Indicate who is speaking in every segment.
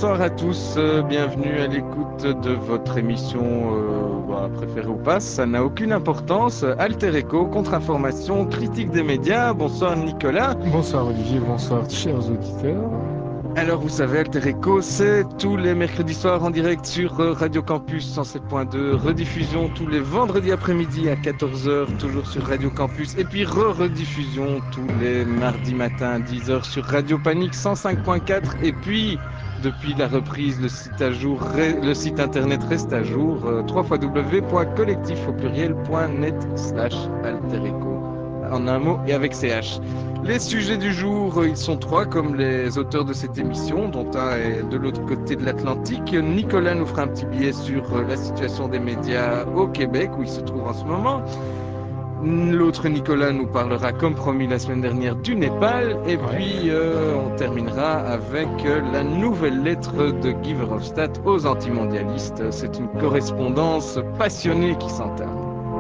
Speaker 1: bonsoir à tous, bienvenue à l'écoute de votre émission préférée ou pas, ça n'a aucune importance. Alter Echo, contre-information, critique des médias. Bonsoir Nicolas.
Speaker 2: Bonsoir Olivier, bonsoir chers auditeurs.
Speaker 1: Alors vous savez, Alter Echo, c'est tous les mercredis soirs en direct sur Radio Campus 107.2, rediffusion tous les vendredis après-midi à 14 heures, toujours sur Radio Campus, et puis rediffusion tous les mardis matins à 10 heures sur Radio Panique 105.4, et puis depuis la reprise, le site internet reste à jour, www.collectif au pluriel.net/Alter Echo, en un mot et avec CH. Les sujets du jour, ils sont trois, comme les auteurs de cette émission, dont un est de l'autre côté de l'Atlantique. Nicolas nous fera un petit billet sur la situation des médias au Québec, où il se trouve en ce moment. L'autre Nicolas nous parlera, comme promis la semaine dernière, du Népal. Et puis, on terminera avec la nouvelle lettre de Guy Verhofstadt aux antimondialistes. C'est une correspondance passionnée qui s'entame.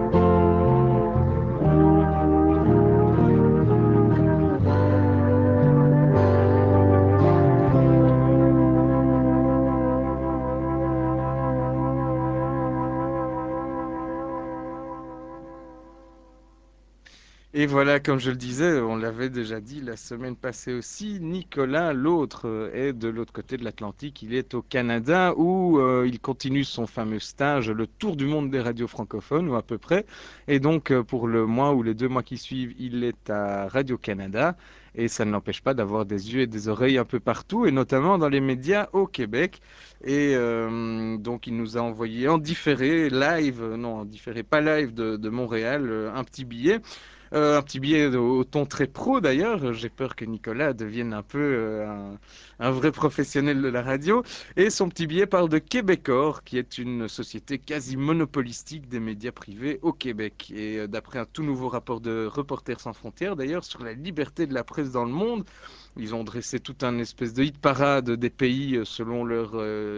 Speaker 1: Et voilà, comme je le disais, on l'avait déjà dit la semaine passée aussi, Nicolas, l'autre, est de l'autre côté de l'Atlantique. Il est au Canada où il continue son fameux stage, le tour du monde des radios francophones, ou à peu près. Et donc, pour le mois ou les 2 mois qui suivent, il est à Radio-Canada. Et ça ne l'empêche pas d'avoir des yeux et des oreilles un peu partout, et notamment dans les médias au Québec. Et donc, il nous a envoyé en différé, live, non, en différé, pas live de Montréal, un petit billet. Un petit billet au ton très pro d'ailleurs. J'ai peur que Nicolas devienne un peu un vrai professionnel de la radio. Et son petit billet parle de Québecor, qui est une société quasi monopolistique des médias privés au Québec. Et d'après un tout nouveau rapport de Reporters sans frontières d'ailleurs sur la liberté de la presse dans le monde, ils ont dressé tout un espèce de hit parade des pays selon leur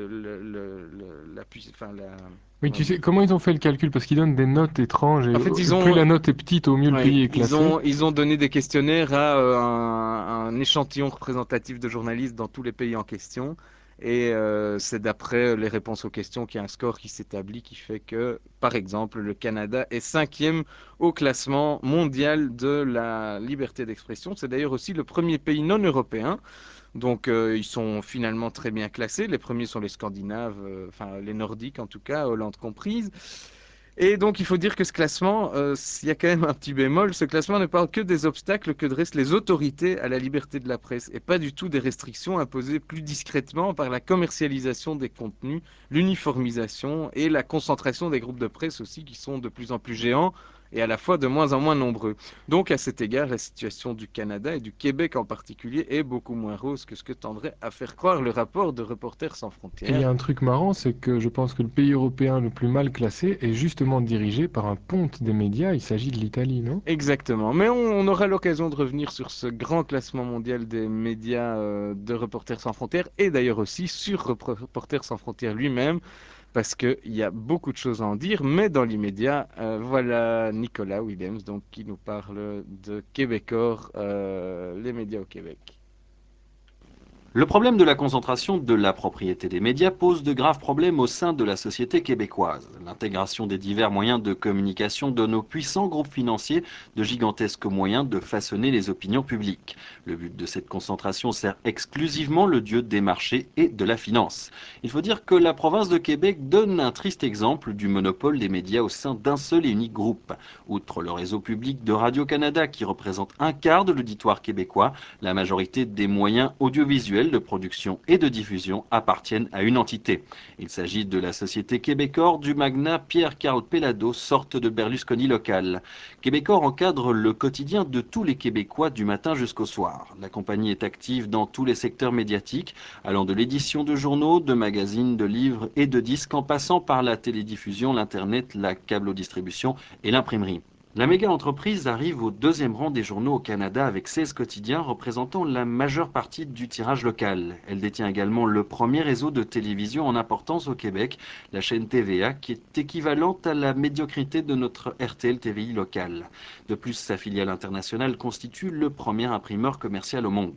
Speaker 1: enfin
Speaker 2: Oui,
Speaker 1: comment
Speaker 2: tu sais,
Speaker 1: dire.
Speaker 2: comment ils ont fait le calcul? Parce qu'ils donnent des notes étranges et
Speaker 1: En fait,
Speaker 2: plus la note est petite, au mieux le
Speaker 1: ouais,
Speaker 2: pays est classé.
Speaker 1: ils ont donné des questionnaires à un échantillon représentatif de journalistes dans tous les pays en question. Et c'est d'après les réponses aux questions qu'il y a un score qui s'établit qui fait que, par exemple, le Canada est 5e au classement mondial de la liberté d'expression. C'est d'ailleurs aussi le premier pays non européen. Donc, ils sont finalement très bien classés. Les premiers sont les Scandinaves, enfin les Nordiques en tout cas, Hollande comprise. Et donc, il faut dire que ce classement, il y a quand même un petit bémol, ce classement ne parle que des obstacles que dressent les autorités à la liberté de la presse et pas du tout des restrictions imposées plus discrètement par la commercialisation des contenus, l'uniformisation et la concentration des groupes de presse aussi qui sont de plus en plus géants et à la fois de moins en moins nombreux. Donc, à cet égard, la situation du Canada et du Québec en particulier est beaucoup moins rose que ce que tendrait à faire croire le rapport de Reporters sans
Speaker 2: Et il y
Speaker 1: frontières.
Speaker 2: a un truc marrant, c'est que je pense que le pays européen le plus mal classé est justement dirigé par un ponte des médias. Il s'agit de l'Italie, non?
Speaker 1: Exactement. Mais on aura l'occasion de revenir sur ce grand classement mondial des médias de Reporters sans frontières et d'ailleurs aussi sur Reporters sans frontières lui-même parce qu'il y a beaucoup de choses à en dire. Mais dans l'immédiat, voilà Nicolas Williams donc, qui nous parle de Québecor, les médias au Québec.
Speaker 3: Le problème de la concentration de la propriété des médias pose de graves problèmes au sein de la société québécoise. L'intégration des divers moyens de communication donne aux puissants groupes financiers de gigantesques moyens de façonner les opinions publiques. Le but de cette concentration sert exclusivement le dieu des marchés et de la finance. Il faut dire que la province de Québec donne un triste exemple du monopole des médias au sein d'un seul et unique groupe. Outre le réseau public de Radio-Canada qui représente un quart de l'auditoire québécois, la majorité des moyens audiovisuels de production et de diffusion appartiennent à une entité. Il s'agit de la société Québecor du magnat Pierre-Carl Pellado, sorte de Berlusconi local. Québecor encadre le quotidien de tous les Québécois du matin jusqu'au soir. La compagnie est active dans tous les secteurs médiatiques, allant de l'édition de journaux, de magazines, de livres et de disques en passant par la télédiffusion, l'internet, la câblodistribution et l'imprimerie. La méga-entreprise arrive au deuxième rang des journaux au Canada avec 16 quotidiens représentant la majeure partie du tirage local. Elle détient également le premier réseau de télévision en importance au Québec, la chaîne TVA, qui est équivalente à la médiocrité de notre RTL TVI local. De plus, sa filiale internationale constitue le premier imprimeur commercial au monde.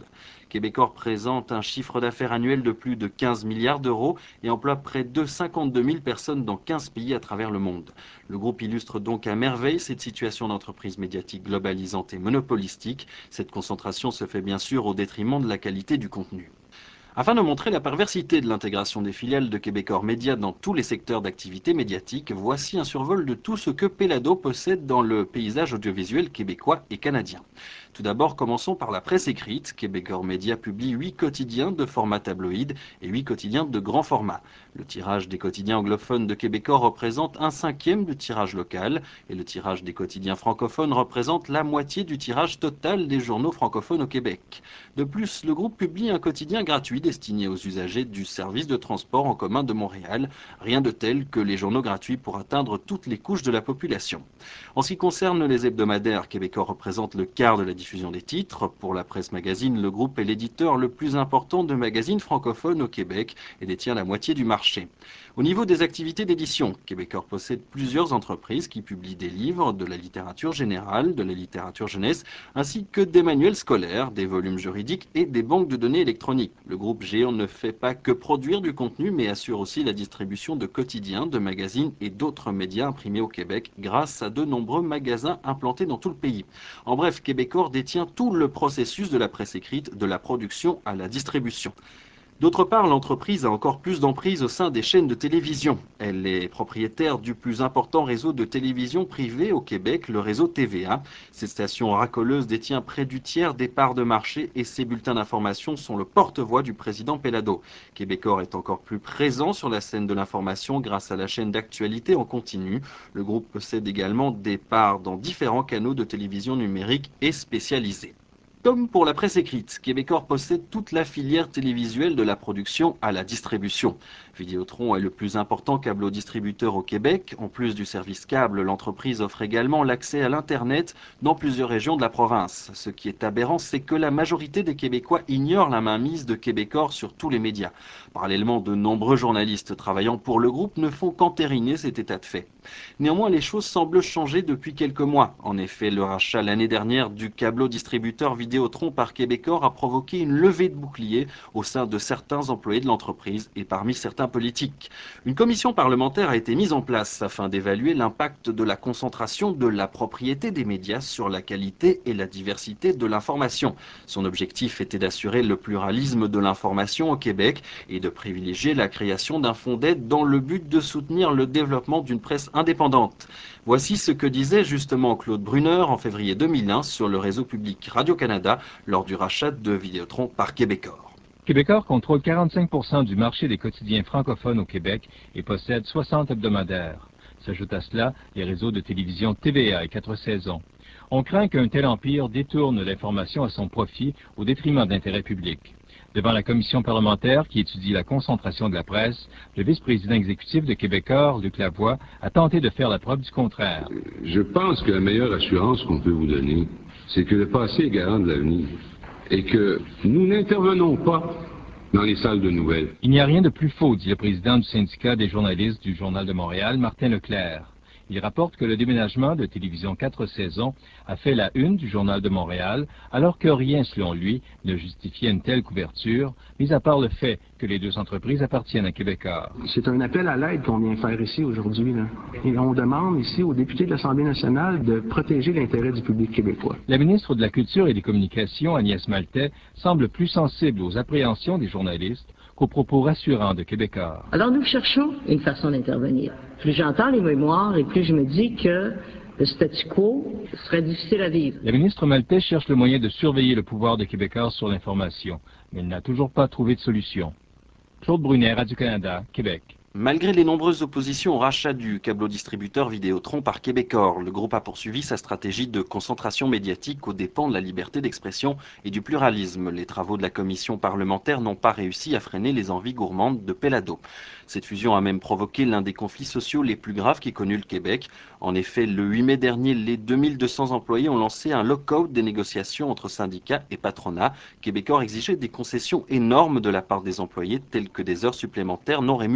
Speaker 3: Québecor présente un chiffre d'affaires annuel de plus de 15 milliards d'euros et emploie près de 52 000 personnes dans 15 pays à travers le monde. Le groupe illustre donc à merveille cette situation d'entreprise médiatique globalisante et monopolistique. Cette concentration se fait bien sûr au détriment de la qualité du contenu. Afin de montrer la perversité de l'intégration des filiales de Québecor Média dans tous les secteurs d'activité médiatique, voici un survol de tout ce que Pelado possède dans le paysage audiovisuel québécois et canadien. Tout d'abord, commençons par la presse écrite. Québecor Média publie 8 quotidiens de format tabloïd et 8 quotidiens de grand format. Le tirage des quotidiens anglophones de Québecor représente 1/5 du tirage local et le tirage des quotidiens francophones représente la moitié du tirage total des journaux francophones au Québec. De plus, le groupe publie un quotidien gratuit destiné aux usagers du service de transport en commun de Montréal, rien de tel que les journaux gratuits pour atteindre toutes les couches de la population. En ce qui concerne les hebdomadaires, Québecor représente le quart de la diffusion des titres. Pour la presse magazine, le groupe est l'éditeur le plus important de magazines francophones au Québec et détient la moitié du marché. Au niveau des activités d'édition, Québecor possède plusieurs entreprises qui publient des livres, de la littérature générale, de la littérature jeunesse, ainsi que des manuels scolaires, des volumes juridiques et des banques de données électroniques. Le groupe Géant ne fait pas que produire du contenu, mais assure aussi la distribution de quotidiens, de magazines et d'autres médias imprimés au Québec grâce à de nombreux magasins implantés dans tout le pays. En bref, Québecor détient tout le processus de la presse écrite, de la production à la distribution. D'autre part, l'entreprise a encore plus d'emprise au sein des chaînes de télévision. Elle est propriétaire du plus important réseau de télévision privée au Québec, le réseau TVA. Cette station racoleuse détient près du tiers des parts de marché et ses bulletins d'information sont le porte-voix du président Pelado. Québecor est encore plus présent sur la scène de l'information grâce à la chaîne d'actualité en continu. Le groupe possède également des parts dans différents canaux de télévision numérique et spécialisés. Comme pour la presse écrite, Québecor possède toute la filière télévisuelle de la production à la distribution. Vidéotron est le plus important câblo-distributeur au Québec. En plus du service câble, l'entreprise offre également l'accès à l'Internet dans plusieurs régions de la province. Ce qui est aberrant, c'est que la majorité des Québécois ignorent la mainmise de Québecor sur tous les médias. Parallèlement, de nombreux journalistes travaillant pour le groupe ne font qu'entériner cet état de fait. Néanmoins, les choses semblent changer depuis quelques mois. En effet, le rachat l'année dernière du câblo-distributeur Vidéotron par Québecor a provoqué une levée de boucliers au sein de certains employés de l'entreprise et parmi certains politiques. Une commission parlementaire a été mise en place afin d'évaluer l'impact de la concentration de la propriété des médias sur la qualité et la diversité de l'information. Son objectif était d'assurer le pluralisme de l'information au Québec et de privilégier la création d'un fonds d'aide dans le but de soutenir le développement d'une presse indépendante. Voici ce que disait justement Claude Brunner en février 2001 sur le réseau public Radio-Canada lors du rachat de Vidéotron par Québecor.
Speaker 4: Québecor contrôle 45% du marché des quotidiens francophones au Québec et possède 60 hebdomadaires. S'ajoute à cela les réseaux de télévision TVA et 4 saisons. On craint qu'un tel empire détourne l'information à son profit au détriment d'intérêts publics. Devant la commission parlementaire qui étudie la concentration de la presse, le vice-président exécutif de Québecor, Luc Lavoie, a tenté de faire la preuve du contraire.
Speaker 5: Je pense que la meilleure assurance qu'on peut vous donner, c'est que le passé est garant de l'avenir et que nous n'intervenons pas dans les salles de nouvelles.
Speaker 4: Il n'y a rien de plus faux, dit le président du syndicat des journalistes du Journal de Montréal, Martin Leclerc. Il rapporte que le déménagement de Télévision 4 saisons a fait la une du Journal de Montréal, alors que rien, selon lui, ne justifiait une telle couverture, mis à part le fait que les deux entreprises appartiennent à Québecor.
Speaker 6: C'est un appel à l'aide qu'on vient faire ici aujourd'hui. Et on demande ici aux députés de l'Assemblée nationale de protéger l'intérêt du public québécois.
Speaker 4: La ministre de la Culture et des Communications, Agnès Maltais, semble plus sensible aux appréhensions des journalistes qu'aux propos rassurants de Québecor.
Speaker 7: Alors nous cherchons une façon d'intervenir. Plus j'entends les mémoires et plus je me dis que le statu quo serait difficile à vivre.
Speaker 4: La ministre Maltais cherche le moyen de surveiller le pouvoir de Québecor sur l'information, mais elle n'a toujours pas trouvé de solution. Claude Brunet, Radio-Canada, Québec.
Speaker 3: Malgré les nombreuses oppositions au rachat du câblo-distributeur Vidéotron par Québecor, le groupe a poursuivi sa stratégie de concentration médiatique aux dépens de la liberté d'expression et du pluralisme. Les travaux de la commission parlementaire n'ont pas réussi à freiner les envies gourmandes de Pelado. Cette fusion a même provoqué l'un des conflits sociaux les plus graves qu'ait connu le Québec. En effet, le 8 mai dernier, les 2200 employés ont lancé un lock-out des négociations entre syndicats et patronat. Québecor exigeait des concessions énormes de la part des employés, telles que des heures supplémentaires non rémunérées.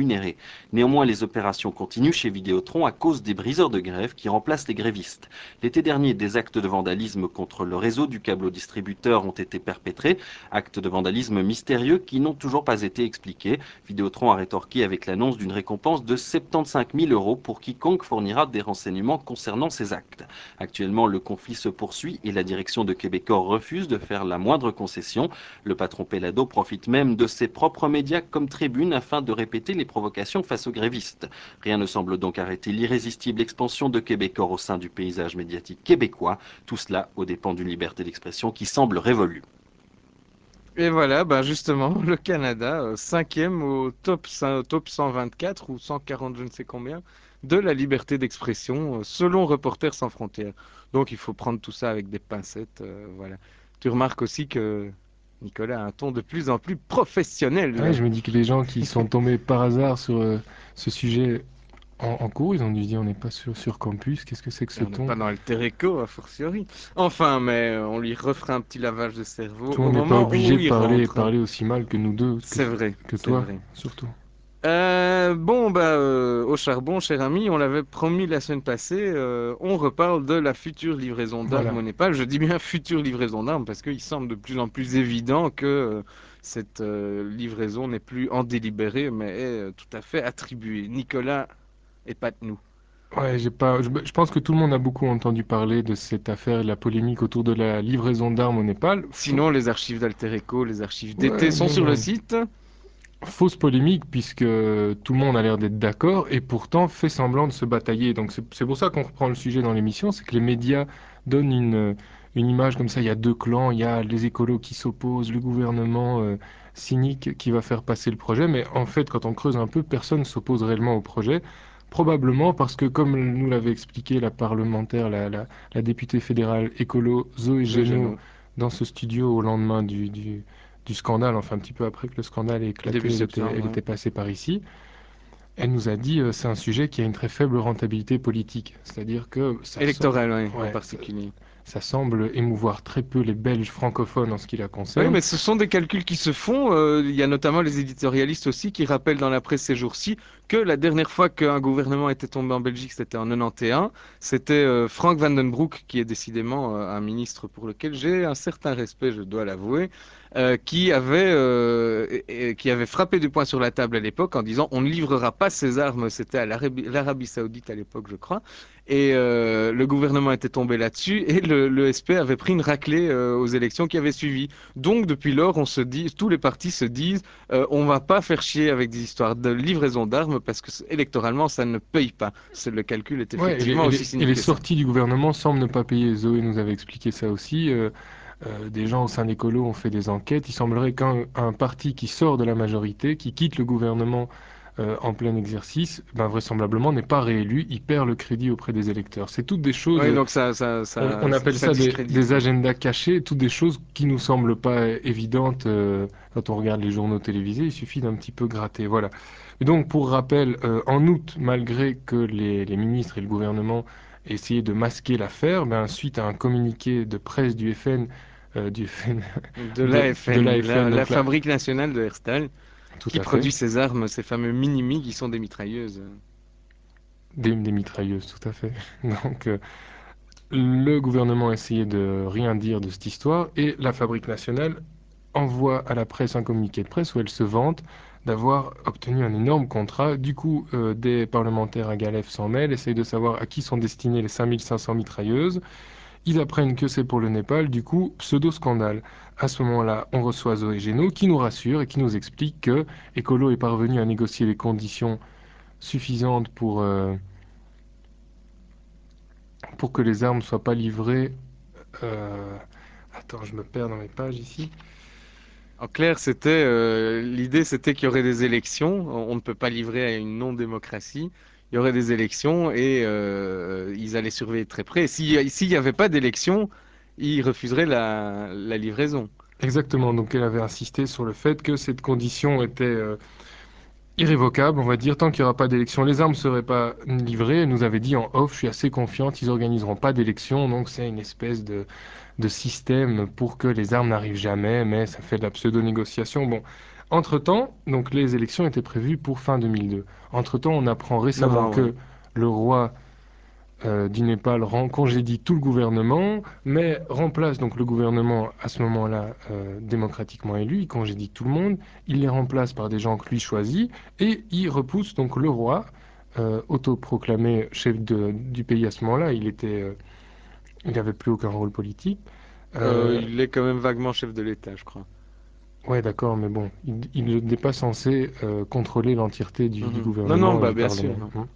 Speaker 3: Néanmoins, les opérations continuent chez Vidéotron à cause des briseurs de grève qui remplacent les grévistes. L'été dernier, des actes de vandalisme contre le réseau du câble au distributeur ont été perpétrés, actes de vandalisme mystérieux qui n'ont toujours pas été expliqués. Vidéotron a rétorqué avec l'annonce d'une récompense de 75 000 € pour quiconque fournira des renseignements concernant ces actes. Actuellement, le conflit se poursuit et la direction de Québecor refuse de faire la moindre concession. Le patron Pellado profite même de ses propres médias comme tribune afin de répéter les provocations face aux grévistes. Rien ne semble donc arrêter l'irrésistible expansion de Québecor au sein du paysage médiatique québécois, tout cela aux dépens d'une liberté d'expression qui semble révolue.
Speaker 1: Et voilà, ben justement, le Canada, cinquième au top 124 ou 140, je ne sais combien, de la liberté d'expression, selon Reporters sans frontières. Donc il faut prendre tout ça avec des pincettes, voilà. Tu remarques aussi que Nicolas a un ton de plus en plus
Speaker 2: Ah ouais,
Speaker 1: professionnel.
Speaker 2: je me dis que les gens qui sont tombés par hasard sur ce sujet en cours, ils ont dû se dire on n'est pas sur campus, qu'est-ce que c'est que
Speaker 1: Et
Speaker 2: ce
Speaker 1: on n'est
Speaker 2: ton?
Speaker 1: pas dans Alter Echo, a fortiori. Enfin, mais on lui refera un petit lavage de cerveau
Speaker 2: Tout le
Speaker 1: au
Speaker 2: monde n'est pas
Speaker 1: moment où
Speaker 2: obligé de
Speaker 1: il
Speaker 2: parler,
Speaker 1: rentre.
Speaker 2: parler aussi mal que nous deux,
Speaker 1: C'est vrai,
Speaker 2: que
Speaker 1: c'est
Speaker 2: toi,
Speaker 1: vrai.
Speaker 2: surtout.
Speaker 1: Bon, bah, au charbon, cher ami, on l'avait promis la semaine passée, on reparle de la future livraison d'armes
Speaker 2: Voilà.
Speaker 1: au Népal. Je dis bien future livraison d'armes parce qu'il semble de plus en plus évident que cette livraison n'est plus en délibéré, mais est tout à fait attribuée. Nicolas, épate-nous.
Speaker 2: Ouais, j'ai pas, je pense que tout le monde a beaucoup entendu parler de cette affaire, la polémique autour de la livraison d'armes au Népal.
Speaker 1: Sinon, les archives d'Alter Echo, les archives d'été
Speaker 2: Ouais,
Speaker 1: sont sur le
Speaker 2: non,
Speaker 1: site.
Speaker 2: fausse polémique puisque tout le monde a l'air d'être d'accord et pourtant fait semblant de se batailler. Donc c'est pour ça qu'on reprend le sujet dans l'émission, c'est que les médias donnent une image comme ça. Il y a deux clans, il y a les écolos qui s'opposent, le gouvernement cynique qui va faire passer le projet. Mais en fait, quand on creuse un peu, personne ne s'oppose réellement au projet. Probablement parce que, comme nous l'avait expliqué la parlementaire, la députée fédérale écolo Zoé
Speaker 1: Zoé
Speaker 2: Genot
Speaker 1: Genot,
Speaker 2: dans ce studio au lendemain du scandale, enfin un petit peu après que le scandale ait
Speaker 1: début
Speaker 2: éclaté,
Speaker 1: septembre,
Speaker 2: elle
Speaker 1: ouais.
Speaker 2: était passée par ici. Elle nous a dit c'est un sujet qui a une très faible rentabilité politique, c'est-à-dire que
Speaker 1: Électorale, ouais, en
Speaker 2: ouais,
Speaker 1: particulier.
Speaker 2: ça semble émouvoir très peu les Belges francophones en ce qui la
Speaker 1: Oui,
Speaker 2: concerne.
Speaker 1: mais ce sont des calculs qui se font. Il y a notamment les éditorialistes aussi qui rappellent dans la presse ces jours-ci que la dernière fois qu'un gouvernement était tombé en Belgique, c'était en 91. C'était Frank Van den Broek, qui est décidément un ministre pour lequel j'ai un certain respect, je dois l'avouer, qui avait frappé du poing sur la table à l'époque en disant on ne livrera pas ces armes. C'était à l'Arabie Saoudite à l'époque, je crois. Et le gouvernement était tombé là-dessus et le SP avait pris une raclée aux élections qui avaient suivi. Donc, depuis lors, on se dit, tous les partis se disent, on va pas faire chier avec des histoires de livraison d'armes parce que électoralement, ça ne paye pas. Le calcul est
Speaker 2: Ouais,
Speaker 1: effectivement aussi
Speaker 2: et les
Speaker 1: cynique que ça.
Speaker 2: sorties du gouvernement semblent ne pas payer. Zoé nous avait expliqué ça aussi. Des gens au sein d'écolo ont fait des enquêtes. Il semblerait qu'un parti qui sort de la majorité, qui quitte le gouvernement en plein exercice, ben, vraisemblablement n'est pas réélu. Il perd le crédit auprès des électeurs. C'est toutes des choses.
Speaker 1: Oui, donc
Speaker 2: On appelle
Speaker 1: ça
Speaker 2: ça
Speaker 1: discrédite,
Speaker 2: des
Speaker 1: quoi.
Speaker 2: agendas cachés, toutes des choses qui nous semblent pas évidentes quand on regarde les journaux télévisés. Il suffit d'un petit peu gratter. Voilà. Et donc, pour rappel, en août, malgré que les ministres et le gouvernement aient essayé de masquer l'affaire, ben, suite à un communiqué de presse du FN,
Speaker 1: De
Speaker 2: de
Speaker 1: l'AFN,
Speaker 2: l'AFN,
Speaker 1: la
Speaker 2: donc là,
Speaker 1: Fabrique nationale de Herstal,
Speaker 2: tout
Speaker 1: qui
Speaker 2: à fait,
Speaker 1: produit ces armes, ces fameux mini-mi qui sont des mitrailleuses.
Speaker 2: des mitrailleuses, tout à fait. Donc, le gouvernement a essayé de rien dire de cette histoire et la Fabrique nationale envoie à la presse un communiqué de presse où elle se vante d'avoir obtenu un énorme contrat. Du coup, des parlementaires à Galef s'en mêlent, essayent de savoir à qui sont destinées les 5500 mitrailleuses. Ils apprennent que c'est pour le Népal, du coup, pseudo-scandale. À ce moment-là, on reçoit Zoé Génaud qui nous rassure et qui nous explique que Ecolo est parvenu à négocier les conditions suffisantes pour que les armes ne soient pas livrées. euh, Attends, je me perds dans mes pages ici.
Speaker 1: En clair, l'idée, c'était qu'il y aurait des élections. On ne peut pas livrer à une non-démocratie. Il y aurait des élections et ils allaient surveiller de très près. Et s'il n'y avait pas d'élection, ils refuseraient la livraison.
Speaker 2: Exactement, donc elle avait insisté sur le fait que cette condition était irrévocable, on va dire, tant qu'il n'y aura pas d'élection, les armes ne seraient pas livrées. Elle nous avait dit en off, je suis assez confiante, ils n'organiseront pas d'élection, donc c'est une espèce de système pour que les armes n'arrivent jamais, mais ça fait de la pseudo-négociation. Bon, Entre-temps, donc les élections étaient prévues pour fin 2002. Entre-temps, on apprend récemment
Speaker 1: Novembre, oui.
Speaker 2: que le roi du Népal congédie tout le gouvernement, mais remplace donc le gouvernement à ce moment-là démocratiquement élu, il congédie tout le monde, il les remplace par des gens que lui choisit, et il repousse donc le roi, autoproclamé chef du pays à ce moment-là, il n'avait plus aucun rôle politique.
Speaker 1: Il est quand même vaguement chef de l'État, je crois.
Speaker 2: Ouais, d'accord, mais bon, il n'est pas censé contrôler l'entièreté du
Speaker 1: Mhm. Non, non,
Speaker 2: gouvernement et
Speaker 1: bah
Speaker 2: du
Speaker 1: bien sûr,
Speaker 2: Parlement,
Speaker 1: non.
Speaker 2: hein.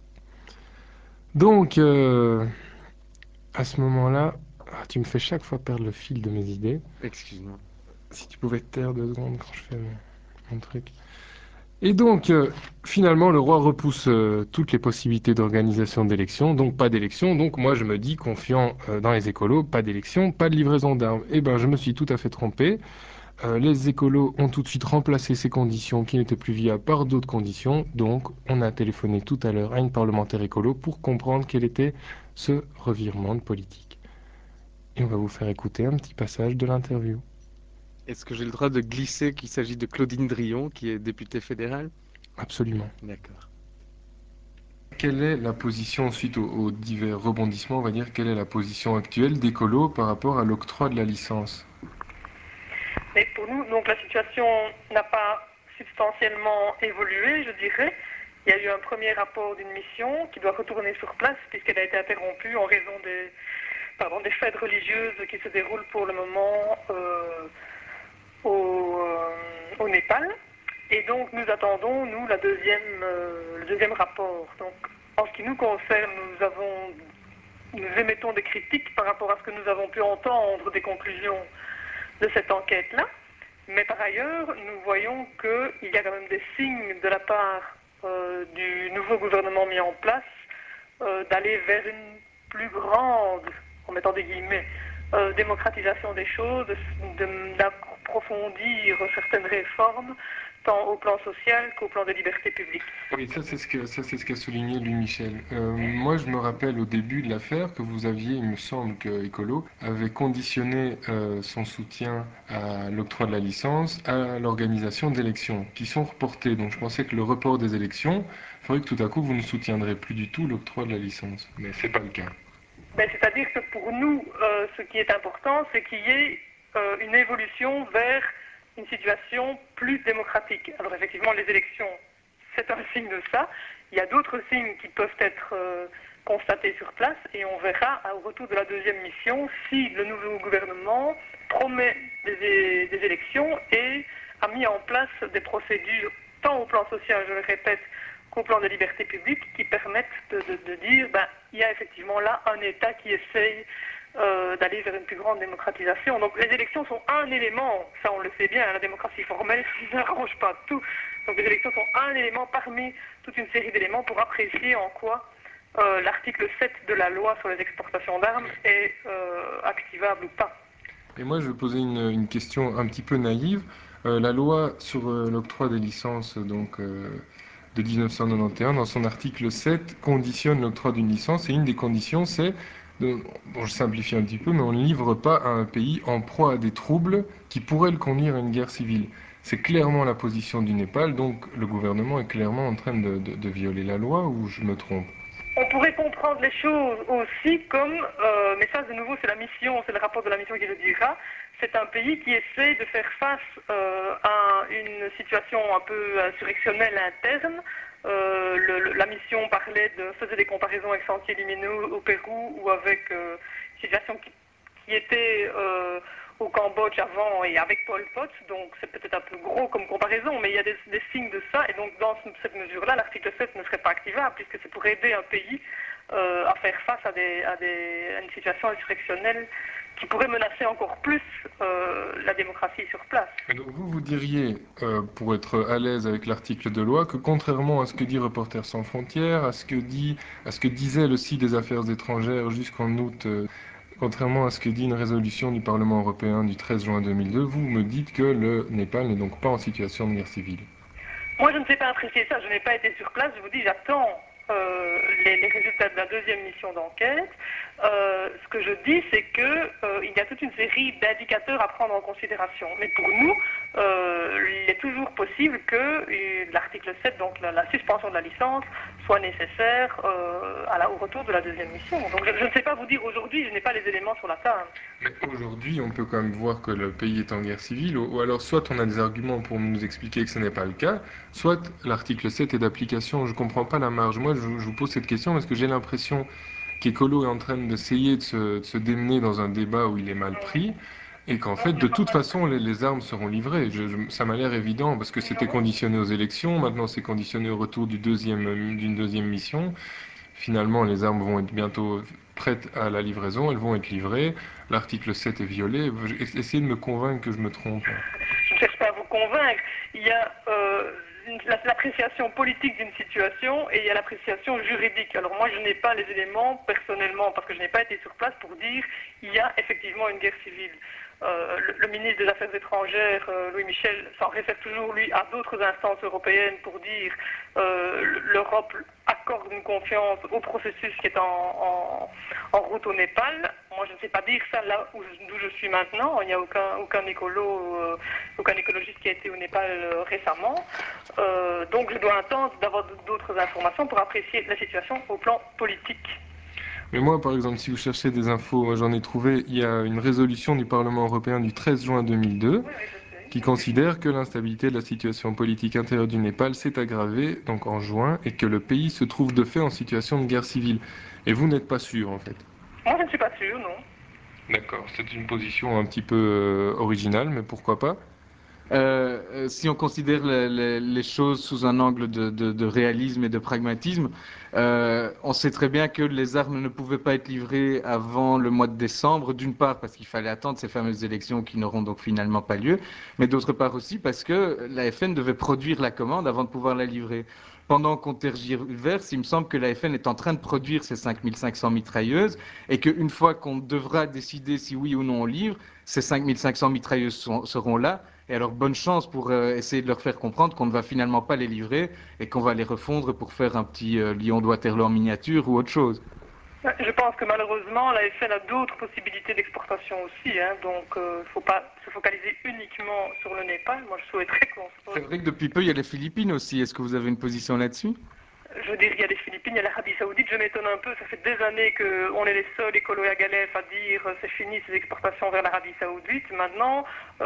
Speaker 2: Donc, à ce moment-là, tu me fais chaque fois perdre le fil de mes idées.
Speaker 1: Excuse-moi.
Speaker 2: Si tu pouvais te taire 2 secondes quand je fais mon truc. Et donc, finalement, le roi repousse toutes les possibilités d'organisation d'élections, donc pas d'élections. Donc moi, je me dis, confiant dans les écolos, pas d'élections, pas de livraison d'armes. Eh ben, je me suis tout à fait trompé. Les écolos ont tout de suite remplacé ces conditions qui n'étaient plus viables par d'autres conditions. Donc, on a téléphoné tout à l'heure à une parlementaire écolo pour comprendre quel était ce revirement de politique. Et on va vous faire écouter un petit passage de l'interview.
Speaker 1: Est-ce que j'ai le droit de glisser qu'il s'agit de Claudine Drillon, qui est députée fédérale?
Speaker 2: Absolument.
Speaker 1: D'accord.
Speaker 2: Quelle est la position, suite aux divers rebondissements, on va dire, quelle est la position actuelle d'Écolo par rapport à l'octroi de la licence?
Speaker 8: Mais pour nous, donc la situation n'a pas substantiellement évolué, je dirais. Il y a eu un premier rapport d'une mission qui doit retourner sur place puisqu'elle a été interrompue en raison des fêtes religieuses qui se déroulent pour le moment au Népal. Et donc nous attendons, nous, le deuxième rapport. Donc en ce qui nous concerne, nous émettons des critiques par rapport à ce que nous avons pu entendre des conclusions de cette enquête-là. Mais par ailleurs, nous voyons qu'il y a quand même des signes de la part du nouveau gouvernement mis en place d'aller vers une plus grande, en mettant des guillemets, démocratisation des choses, d'approfondir certaines réformes, tant au plan social qu'au plan des libertés publiques.
Speaker 2: Oui, ça c'est ce qu'a souligné Louis Michel. Moi, je me rappelle au début de l'affaire que vous aviez, il me semble que Écolo avait conditionné son soutien à l'octroi de la licence à l'organisation d'élections qui sont reportées. Donc, je pensais que le report des élections ferait que tout à coup vous ne soutiendrez plus du tout l'octroi de la licence, mais c'est pas le cas.
Speaker 8: Ben, c'est-à-dire que pour nous, ce qui est important, c'est qu'il y ait une évolution vers une situation plus démocratique. Alors effectivement, les élections, c'est un signe de ça. Il y a d'autres signes qui peuvent être constatés sur place et on verra au retour de la deuxième mission si le nouveau gouvernement promet des élections et a mis en place des procédures, tant au plan social, je le répète, qu'au plan des libertés publiques, qui permettent de dire, il y a effectivement là un État qui essaye d'aller vers une plus grande démocratisation. Donc les élections sont un élément, ça on le sait bien, la démocratie formelle n'arrange pas tout. Donc les élections sont un élément parmi toute une série d'éléments pour apprécier en quoi l'article 7 de la loi sur les exportations d'armes est activable ou pas.
Speaker 2: Et moi, je vais poser une question un petit peu naïve. La loi sur l'octroi des licences de 1991, dans son article 7, conditionne l'octroi d'une licence et une des conditions, c'est, bon, je simplifie un petit peu, mais on ne livre pas à un pays en proie à des troubles qui pourraient le conduire à une guerre civile. C'est clairement la position du Népal, donc le gouvernement est clairement en train de violer la loi, ou je me trompe?
Speaker 8: On pourrait comprendre les choses aussi comme, mais ça de nouveau c'est la mission, c'est le rapport de la mission qui le dira, c'est un pays qui essaie de faire face à une situation un peu insurrectionnelle interne. La mission faisait des comparaisons avec Sentier Lumineux au Pérou ou avec une situation qui était au Cambodge avant et avec Pol Pot, donc c'est peut-être un peu gros comme comparaison, mais il y a des signes de ça, et donc dans cette mesure-là, l'article 7 ne serait pas activable, puisque c'est pour aider un pays à faire face à une situation insurrectionnelle qui pourrait menacer encore plus la démocratie sur place.
Speaker 2: Et donc vous diriez, pour être à l'aise avec l'article de loi, que contrairement à ce que dit Reporters sans frontières, à ce que disait le site des affaires étrangères jusqu'en août, contrairement à ce que dit une résolution du Parlement européen du 13 juin 2002, vous me dites que le Népal n'est donc pas en situation de guerre civile.
Speaker 8: Moi, je ne sais pas apprécier ça, je n'ai pas été sur place, je vous dis, j'attends les résultats de la deuxième mission d'enquête. Ce que je dis, c'est que il y a toute une série d'indicateurs à prendre en considération. Mais pour nous, il est toujours possible que l'article 7, donc la suspension de la licence, soit nécessaire au retour de la deuxième mission. Donc je ne sais pas vous dire aujourd'hui, je n'ai pas les éléments sur la table.
Speaker 2: Mais aujourd'hui, on peut quand même voir que le pays est en guerre civile, ou alors soit on a des arguments pour nous expliquer que ce n'est pas le cas, soit l'article 7 est d'application. Je ne comprends pas la marge. Moi, je vous pose cette question parce que j'ai l'impression qu'Ecolo est en train d'essayer de se démener dans un débat où il est mal pris, et qu'en fait, de toute façon, les armes seront livrées. Ça m'a l'air évident, parce que c'était conditionné aux élections, maintenant c'est conditionné au retour d'une deuxième mission. Finalement, les armes vont être bientôt prêtes à la livraison, elles vont être livrées. L'article 7 est violé. Essayez de me convaincre que je me trompe.
Speaker 8: Je ne cherche pas à vous convaincre. Il y a l'appréciation politique d'une situation et il y a l'appréciation juridique. Alors moi, je n'ai pas les éléments personnellement, parce que je n'ai pas été sur place pour dire il y a effectivement une guerre civile. Le ministre des Affaires étrangères, Louis Michel, s'en réfère toujours, lui, à d'autres instances européennes pour dire l'Europe accorde une confiance au processus qui est en route au Népal. Moi, je ne sais pas dire ça là d'où je suis maintenant. Il n'y a aucun écologiste qui a été au Népal récemment. Donc, je dois attendre d'avoir d'autres informations pour apprécier la situation au plan politique.
Speaker 2: Mais moi, par exemple, si vous cherchez des infos, moi j'en ai trouvé, il y a une résolution du Parlement européen du 13 juin 2002 qui considère que l'instabilité de la situation politique intérieure du Népal s'est aggravée, donc en juin, et que le pays se trouve de fait en situation de guerre civile. Et vous n'êtes pas sûr, en fait.
Speaker 8: Moi, je ne suis pas sûr, non.
Speaker 2: D'accord, c'est une position un petit peu originale, mais pourquoi pas?
Speaker 1: Si on considère les choses sous un angle de réalisme et de pragmatisme, on sait très bien que les armes ne pouvaient pas être livrées avant le mois de décembre, d'une part parce qu'il fallait attendre ces fameuses élections qui n'auront donc finalement pas lieu, mais d'autre part aussi parce que la FN devait produire la commande avant de pouvoir la livrer. Pendant qu'on tergiverse, il me semble que la FN est en train de produire ces 5500 mitrailleuses et qu'une fois qu'on devra décider si oui ou non on livre, ces 5500 mitrailleuses seront là. Et alors, bonne chance pour essayer de leur faire comprendre qu'on ne va finalement pas les livrer et qu'on va les refondre pour faire un petit Lion de Waterloo en miniature ou autre chose.
Speaker 8: Je pense que malheureusement, la FN a d'autres possibilités d'exportation aussi, hein, donc il ne faut pas se focaliser uniquement sur le Népal. Moi, je souhaiterais qu'on se
Speaker 1: C'est vrai que depuis peu, il y a les Philippines aussi. Est-ce que vous avez une position là-dessus?
Speaker 8: Je veux dire, il y a les Philippines, il y a l'Arabie Saoudite, je m'étonne un peu, ça fait des années qu'on est les seuls écolos à Galef à dire c'est fini ces exportations vers l'Arabie Saoudite. Maintenant,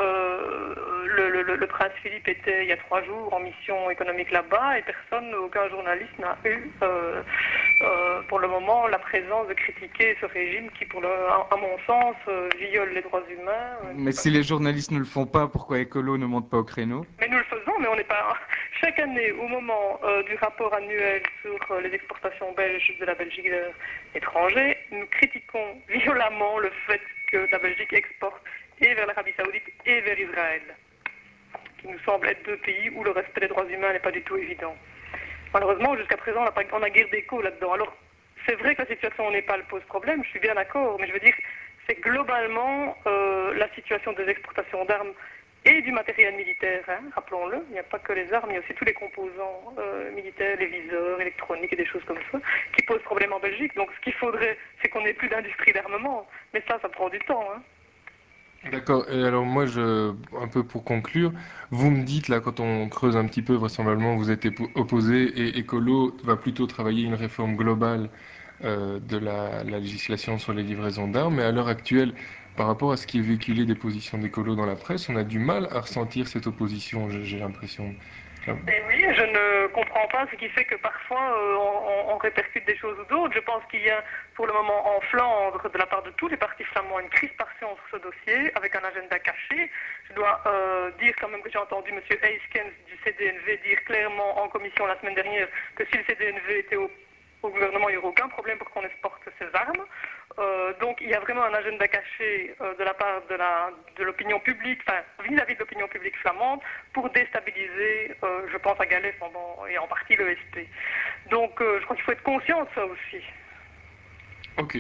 Speaker 8: le prince Philippe était il y a 3 jours en mission économique là-bas et aucun journaliste n'a eu pour le moment la présence de critiquer ce régime qui, à mon sens, viole les droits humains.
Speaker 1: Mais si les journalistes ne le font pas, pourquoi Écolo ne monte pas au créneau?
Speaker 8: Mais nous le faisons, mais on n'est pas... Chaque année, au moment du rapport annuel sur les exportations belges de la Belgique vers l'étranger, nous critiquons violemment le fait que la Belgique exporte et vers l'Arabie Saoudite et vers Israël, qui nous semblent être 2 pays où le respect des droits humains n'est pas du tout évident. Malheureusement, jusqu'à présent, on n'a guère d'écho là-dedans. Alors, c'est vrai que la situation au Népal pose problème, je suis bien d'accord, mais je veux dire, c'est globalement la situation des exportations d'armes et du matériel militaire, hein, rappelons-le. Il n'y a pas que les armes, il y a aussi tous les composants militaires, les viseurs, électroniques et des choses comme ça, qui posent problème en Belgique. Donc ce qu'il faudrait, c'est qu'on n'ait plus d'industrie d'armement. Mais ça prend du temps. Hein.
Speaker 2: D'accord. Et alors moi, un peu pour conclure, vous me dites là, quand on creuse un petit peu, vraisemblablement, vous êtes opposé et Écolo va plutôt travailler une réforme globale de la législation sur les livraisons d'armes. Mais à l'heure actuelle, par rapport à ce qui est véhiculé des positions d'Écolo dans la presse, on a du mal à ressentir cette opposition, j'ai l'impression.
Speaker 8: Et oui, je ne comprends pas ce qui fait que parfois on répercute des choses ou d'autres. Je pense qu'il y a pour le moment en Flandre, de la part de tous les partis flamands, une crispation sur ce dossier avec un agenda caché. Je dois dire quand même que j'ai entendu M. Heiskens du CDNV dire clairement en commission la semaine dernière que si le CDNV était au gouvernement, il n'y aurait aucun problème pour qu'on exporte ces armes. Donc il y a vraiment un agenda caché de la part de l'opinion publique, enfin vis-à-vis de l'opinion publique flamande, pour déstabiliser, je pense à Galef et en partie l'ESP. Donc je crois qu'il faut être conscient de ça aussi.
Speaker 2: Ok.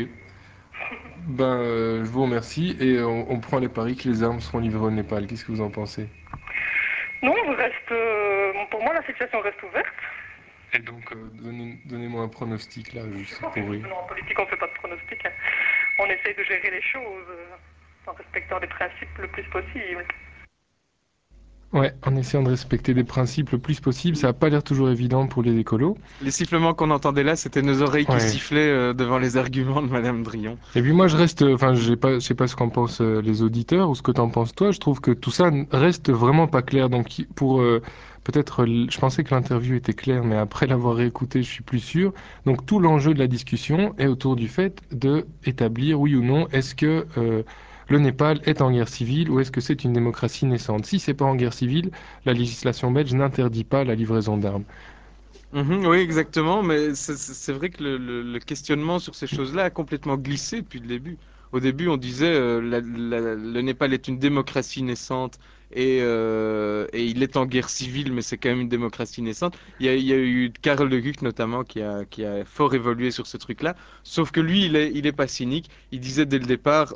Speaker 2: Je vous remercie et on prend les paris que les armes seront livrées au Népal. Qu'est-ce que vous en pensez?
Speaker 8: Non, pour moi la situation reste ouverte.
Speaker 2: Et donc, donnez-moi un pronostic là, juste pour rire.
Speaker 8: En politique, on ne fait pas de pronostic. Hein. On essaye de gérer les choses en respectant les principes le plus possible.
Speaker 2: Ouais, en essayant de respecter des principes le plus possible, ça n'a pas l'air toujours évident pour les écolos.
Speaker 1: Les sifflements qu'on entendait là, c'était nos oreilles qui
Speaker 2: Ouais.
Speaker 1: sifflaient devant les arguments de Madame Drillon.
Speaker 2: Et puis moi, je reste, enfin, je sais pas ce qu'en pensent les auditeurs ou ce que t'en penses toi. Je trouve que tout ça reste vraiment pas clair. Donc, pour peut-être, je pensais que l'interview était claire, mais après l'avoir réécouté, je suis plus sûr. Donc, tout l'enjeu de la discussion est autour du fait de établir, oui ou non, est-ce que le Népal est en guerre civile ou est-ce que c'est une démocratie naissante? Si c'est pas en guerre civile, la législation belge n'interdit pas la livraison d'armes.
Speaker 1: Oui, exactement, mais c'est vrai que le questionnement sur ces choses-là a complètement glissé depuis le début. Au début, on disait le Népal est une démocratie naissante et il est en guerre civile, mais c'est quand même une démocratie naissante. Il y a eu Karel de Gucht notamment qui a fort évolué sur ce truc-là, sauf que lui, il est pas cynique. Il disait dès le départ,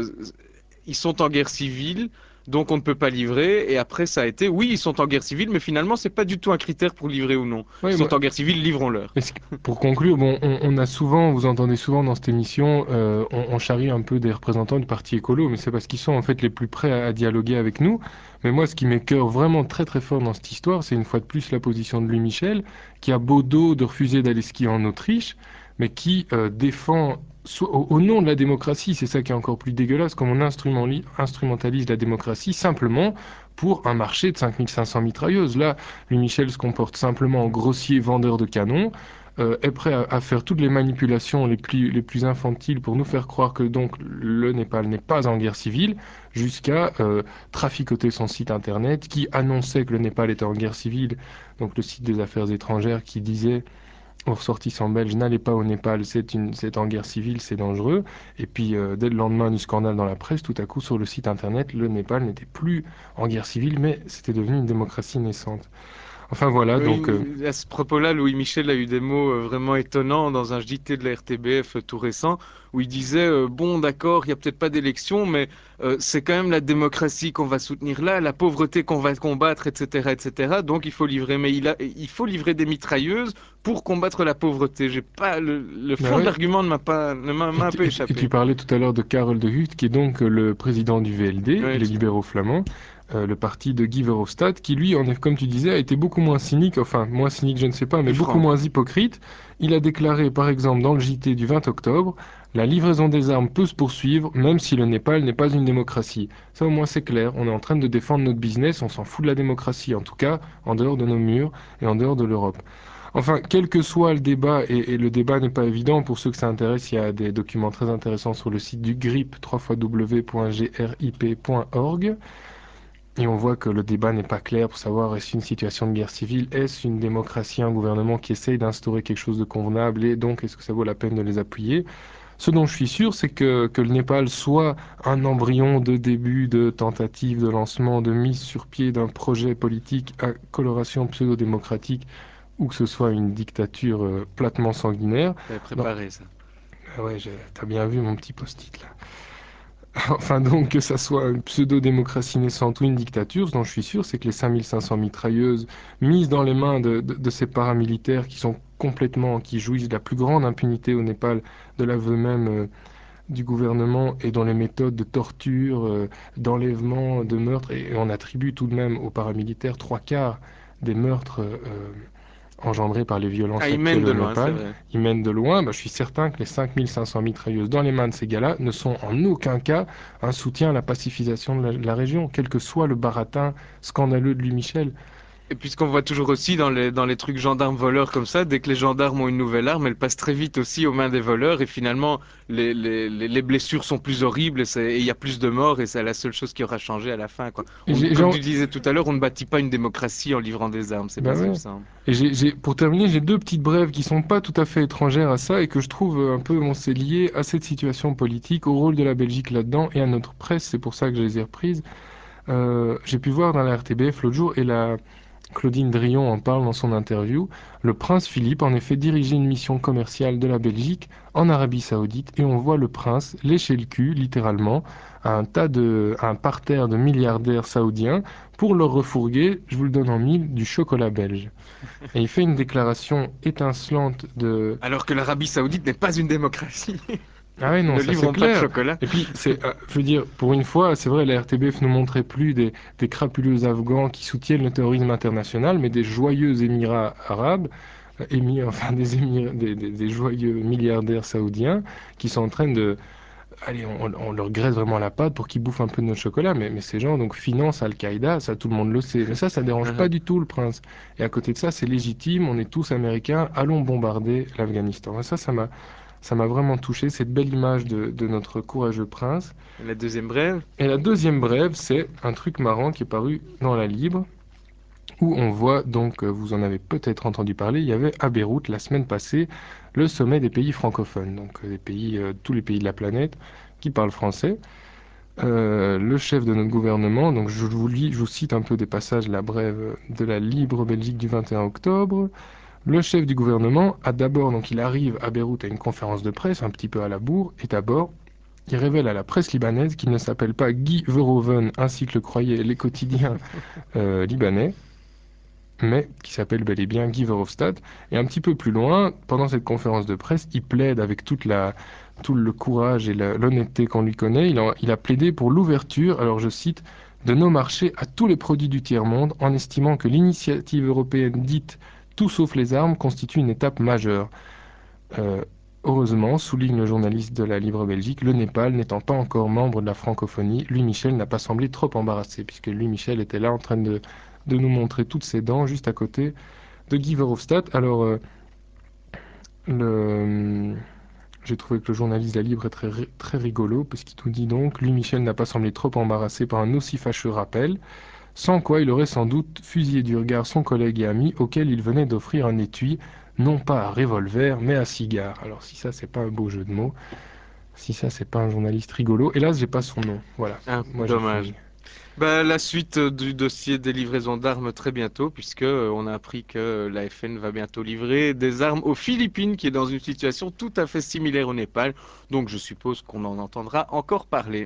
Speaker 1: ils sont en guerre civile. Donc on ne peut pas livrer. Et après, ça a été, oui, ils sont en guerre civile, mais finalement, c'est pas du tout un critère pour livrer ou non. Ils
Speaker 2: Oui,
Speaker 1: sont en guerre civile, livrons-leur.
Speaker 2: Pour conclure, bon, on a souvent, vous entendez souvent dans cette émission, on charrie un peu des représentants du parti écolo, mais c'est parce qu'ils sont en fait les plus prêts à dialoguer avec nous. Mais moi, ce qui m'écœure vraiment très très fort dans cette histoire, c'est une fois de plus la position de Louis Michel, qui a beau dos de refuser d'aller skier en Autriche, mais qui défend au nom de la démocratie, c'est ça qui est encore plus dégueulasse, comme on instrumentalise la démocratie simplement pour un marché de 5500 mitrailleuses. Là, Louis Michel se comporte simplement en grossier vendeur de canons, est prêt à faire toutes les manipulations les plus infantiles pour nous faire croire que donc le Népal n'est pas en guerre civile, jusqu'à traficoter son site internet qui annonçait que le Népal était en guerre civile, donc le site des affaires étrangères qui disait aux ressortissants belges, n'allez pas au Népal, c'est en guerre civile, c'est dangereux. Et puis, dès le lendemain du scandale dans la presse, tout à coup, sur le site internet, le Népal n'était plus en guerre civile, mais c'était devenu une démocratie naissante. Enfin voilà, donc
Speaker 1: Oui, à ce propos-là, Louis Michel a eu des mots vraiment étonnants dans un JT de la RTBF tout récent, où il disait bon, d'accord, il y a peut-être pas d'élection, mais c'est quand même la démocratie qu'on va soutenir là, la pauvreté qu'on va combattre, etc., etc. Donc il faut livrer, mais il faut livrer des mitrailleuses pour combattre la pauvreté. J'ai pas le
Speaker 2: bah
Speaker 1: fond de
Speaker 2: ouais.
Speaker 1: l'argument m'a un peu
Speaker 2: Et tu
Speaker 1: échappé.
Speaker 2: parlais tout à l'heure de Karel de Hucht, qui est donc le président du VLD,
Speaker 1: Oui,
Speaker 2: les libéraux flamands, le parti de Guy Verhofstadt, qui lui, comme tu disais, a été beaucoup moins cynique, enfin moins cynique je ne sais pas, mais
Speaker 1: plus
Speaker 2: beaucoup
Speaker 1: franc.
Speaker 2: moins hypocrite. Il a déclaré par exemple dans le JT du 20 octobre, la livraison des armes peut se poursuivre même si le Népal n'est pas une démocratie. Ça au moins c'est clair, on est en train de défendre notre business, on s'en fout de la démocratie, en tout cas en dehors de nos murs et en dehors de l'Europe. Enfin, quel que soit le débat, et le débat n'est pas évident, pour ceux que ça intéresse, il y a des documents très intéressants sur le site du GRIP, www.grip.org, et on voit que le débat n'est pas clair pour savoir est-ce une situation de guerre civile, est-ce une démocratie, un gouvernement qui essaye d'instaurer quelque chose de convenable, et donc est-ce que ça vaut la peine de les appuyer. Ce dont je suis sûr, c'est que le Népal soit un embryon de début, de tentative, de lancement, de mise sur pied d'un projet politique à coloration pseudo-démocratique, ou que ce soit une dictature platement sanguinaire.
Speaker 1: T'avais
Speaker 2: Non.
Speaker 1: préparé ça.
Speaker 2: Ah ouais, t'as bien vu mon petit post-it là. Enfin donc, que ça soit une pseudo-démocratie naissante ou une dictature, ce dont je suis sûr, c'est que les 5500 mitrailleuses mises dans les mains de ces paramilitaires qui sont complètement, qui jouissent de la plus grande impunité au Népal, de l'aveu même du gouvernement et dans les méthodes de torture, d'enlèvement, de meurtre, et on attribue tout de même aux paramilitaires trois quarts des meurtres engendrés par les
Speaker 1: Ah,
Speaker 2: violences
Speaker 1: il mène
Speaker 2: actuelles
Speaker 1: de
Speaker 2: au
Speaker 1: loin, c'est
Speaker 2: Népal,
Speaker 1: vrai.
Speaker 2: ils mènent de loin. Bah, je suis certain que les 5500 mitrailleuses dans les mains de ces gars-là ne sont en aucun cas un soutien à la pacification de la région, quel que soit le baratin scandaleux de Louis Michel.
Speaker 1: Et puis ce qu'on voit toujours aussi dans les trucs gendarmes voleurs comme ça, dès que les gendarmes ont une nouvelle arme, elle passe très vite aussi aux mains des voleurs et finalement les blessures sont plus horribles et il y a plus de morts et c'est la seule chose qui aura changé à la fin, quoi.
Speaker 2: Et
Speaker 1: Comme tu disais tout à l'heure, on ne bâtit pas une démocratie en livrant des armes, c'est
Speaker 2: bah
Speaker 1: basique
Speaker 2: ouais.
Speaker 1: ça. Hein.
Speaker 2: Et pour terminer, j'ai deux petites brèves qui sont pas tout à fait étrangères à ça et que je trouve un peu, bon, c'est lié à cette situation politique, au rôle de la Belgique là-dedans et à notre presse, c'est pour ça que je les ai reprises. J'ai pu voir dans la RTBF l'autre jour et Claudine Drion en parle dans son interview. Le prince Philippe, en effet, dirigeait une mission commerciale de la Belgique en Arabie Saoudite et on voit le prince lécher le cul, littéralement, à un parterre de milliardaires saoudiens pour leur refourguer, je vous le donne en mille, du chocolat belge. Et il fait une déclaration étincelante de...
Speaker 1: Alors que l'Arabie Saoudite n'est pas une démocratie.
Speaker 2: Ah ouais,
Speaker 1: Ils
Speaker 2: non,
Speaker 1: ne
Speaker 2: ça c'est
Speaker 1: livrent pas de
Speaker 2: clair.
Speaker 1: chocolat.
Speaker 2: Et puis, je veux dire, pour une fois, c'est vrai, la RTBF ne montrait plus des crapuleux Afghans qui soutiennent le terrorisme international, mais des joyeux Émirats arabes, enfin des joyeux milliardaires saoudiens qui sont en train de... Allez, on leur graisse vraiment la patte pour qu'ils bouffent un peu de notre chocolat, mais ces gens donc financent Al-Qaïda, ça tout le monde le sait. Mais ça dérange pas du tout le prince. Et à côté de ça, c'est légitime, on est tous américains, allons bombarder l'Afghanistan. Et ça m'a vraiment touché, cette belle image de notre courageux prince.
Speaker 1: Et la deuxième brève?
Speaker 2: Et la deuxième brève, c'est un truc marrant qui est paru dans la Libre, où on voit, donc, vous en avez peut-être entendu parler, il y avait à Beyrouth la semaine passée le sommet des pays francophones, donc tous les pays de la planète qui parlent français. Le chef de notre gouvernement, donc je vous cite un peu des passages, la brève de la Libre Belgique du 21 octobre. Le chef du gouvernement a d'abord, donc il arrive à Beyrouth à une conférence de presse, un petit peu à la bourre, et d'abord, il révèle à la presse libanaise qu'il ne s'appelle pas Guy Verhoeven, ainsi que le croyaient les quotidiens libanais, mais qui s'appelle bel et bien Guy Verhofstadt. Et un petit peu plus loin, pendant cette conférence de presse, il plaide avec tout le courage et l'honnêteté qu'on lui connaît. Il a plaidé pour l'ouverture, alors je cite, de nos marchés à tous les produits du tiers-monde, en estimant que l'initiative européenne dite tout sauf les armes constitue une étape majeure. Euh, Heureusement, souligne le journaliste de la Libre Belgique, le Népal n'étant pas encore membre de la francophonie, Louis Michel n'a pas semblé trop embarrassé, puisque Louis Michel était là en train de nous montrer toutes ses dents juste à côté de Guy Verhofstadt. Alors, le, j'ai trouvé que le journaliste de la Libre est très rigolo, parce qu'il nous dit donc, Louis Michel n'a pas semblé trop embarrassé par un aussi fâcheux rappel, sans quoi il aurait sans doute fusillé du regard son collègue et ami auquel il venait d'offrir un étui, non pas à revolver, mais à cigare. Alors si ça c'est pas un beau jeu de mots, si ça c'est pas un journaliste rigolo, hélas j'ai pas son nom. Voilà,
Speaker 1: Ah,
Speaker 2: moi j'ai
Speaker 1: dommage.
Speaker 2: fini.
Speaker 1: Bah, la suite du dossier des livraisons d'armes très bientôt, puisque on a appris que la FN va bientôt livrer des armes aux Philippines, qui est dans une situation tout à fait similaire au Népal. Donc je suppose qu'on en entendra encore parler.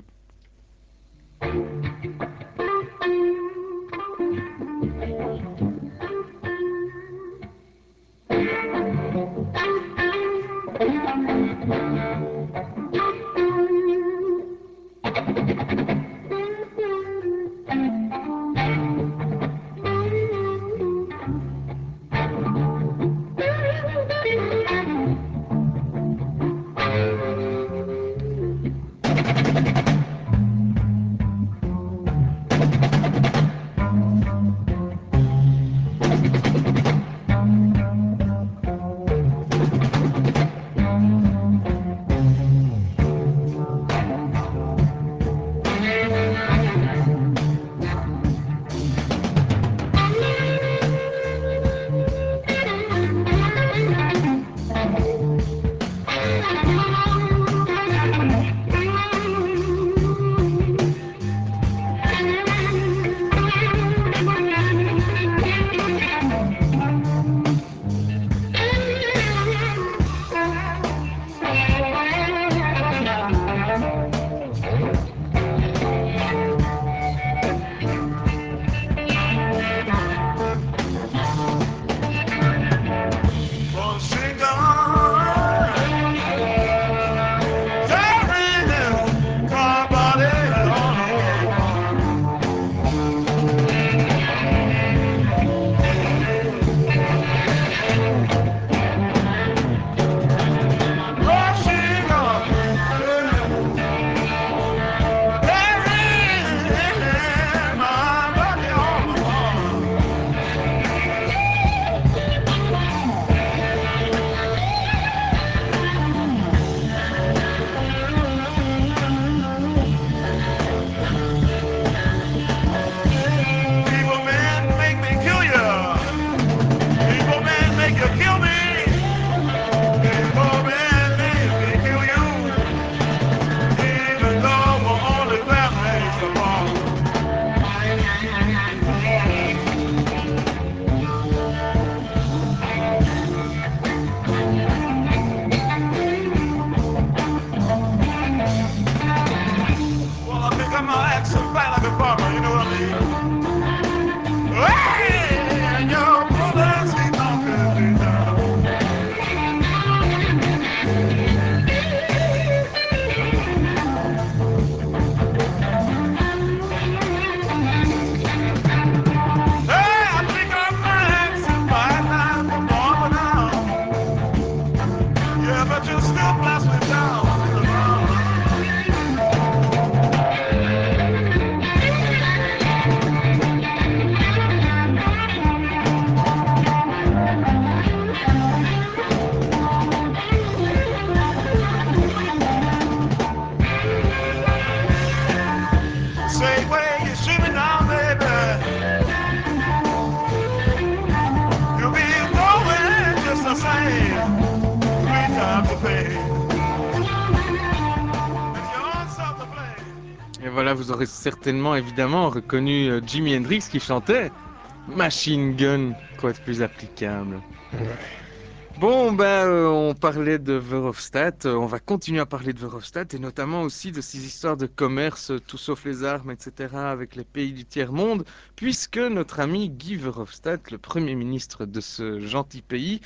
Speaker 1: voilà, vous aurez certainement, évidemment, reconnu Jimi Hendrix qui chantait Machine Gun, quoi de plus applicable.
Speaker 2: Ouais.
Speaker 1: Bon, ben, on parlait de Verhofstadt, on va continuer à parler de Verhofstadt et notamment aussi de ces histoires de commerce, tout sauf les armes, etc., avec les pays du tiers-monde, puisque notre ami Guy Verhofstadt, le Premier ministre de ce gentil pays,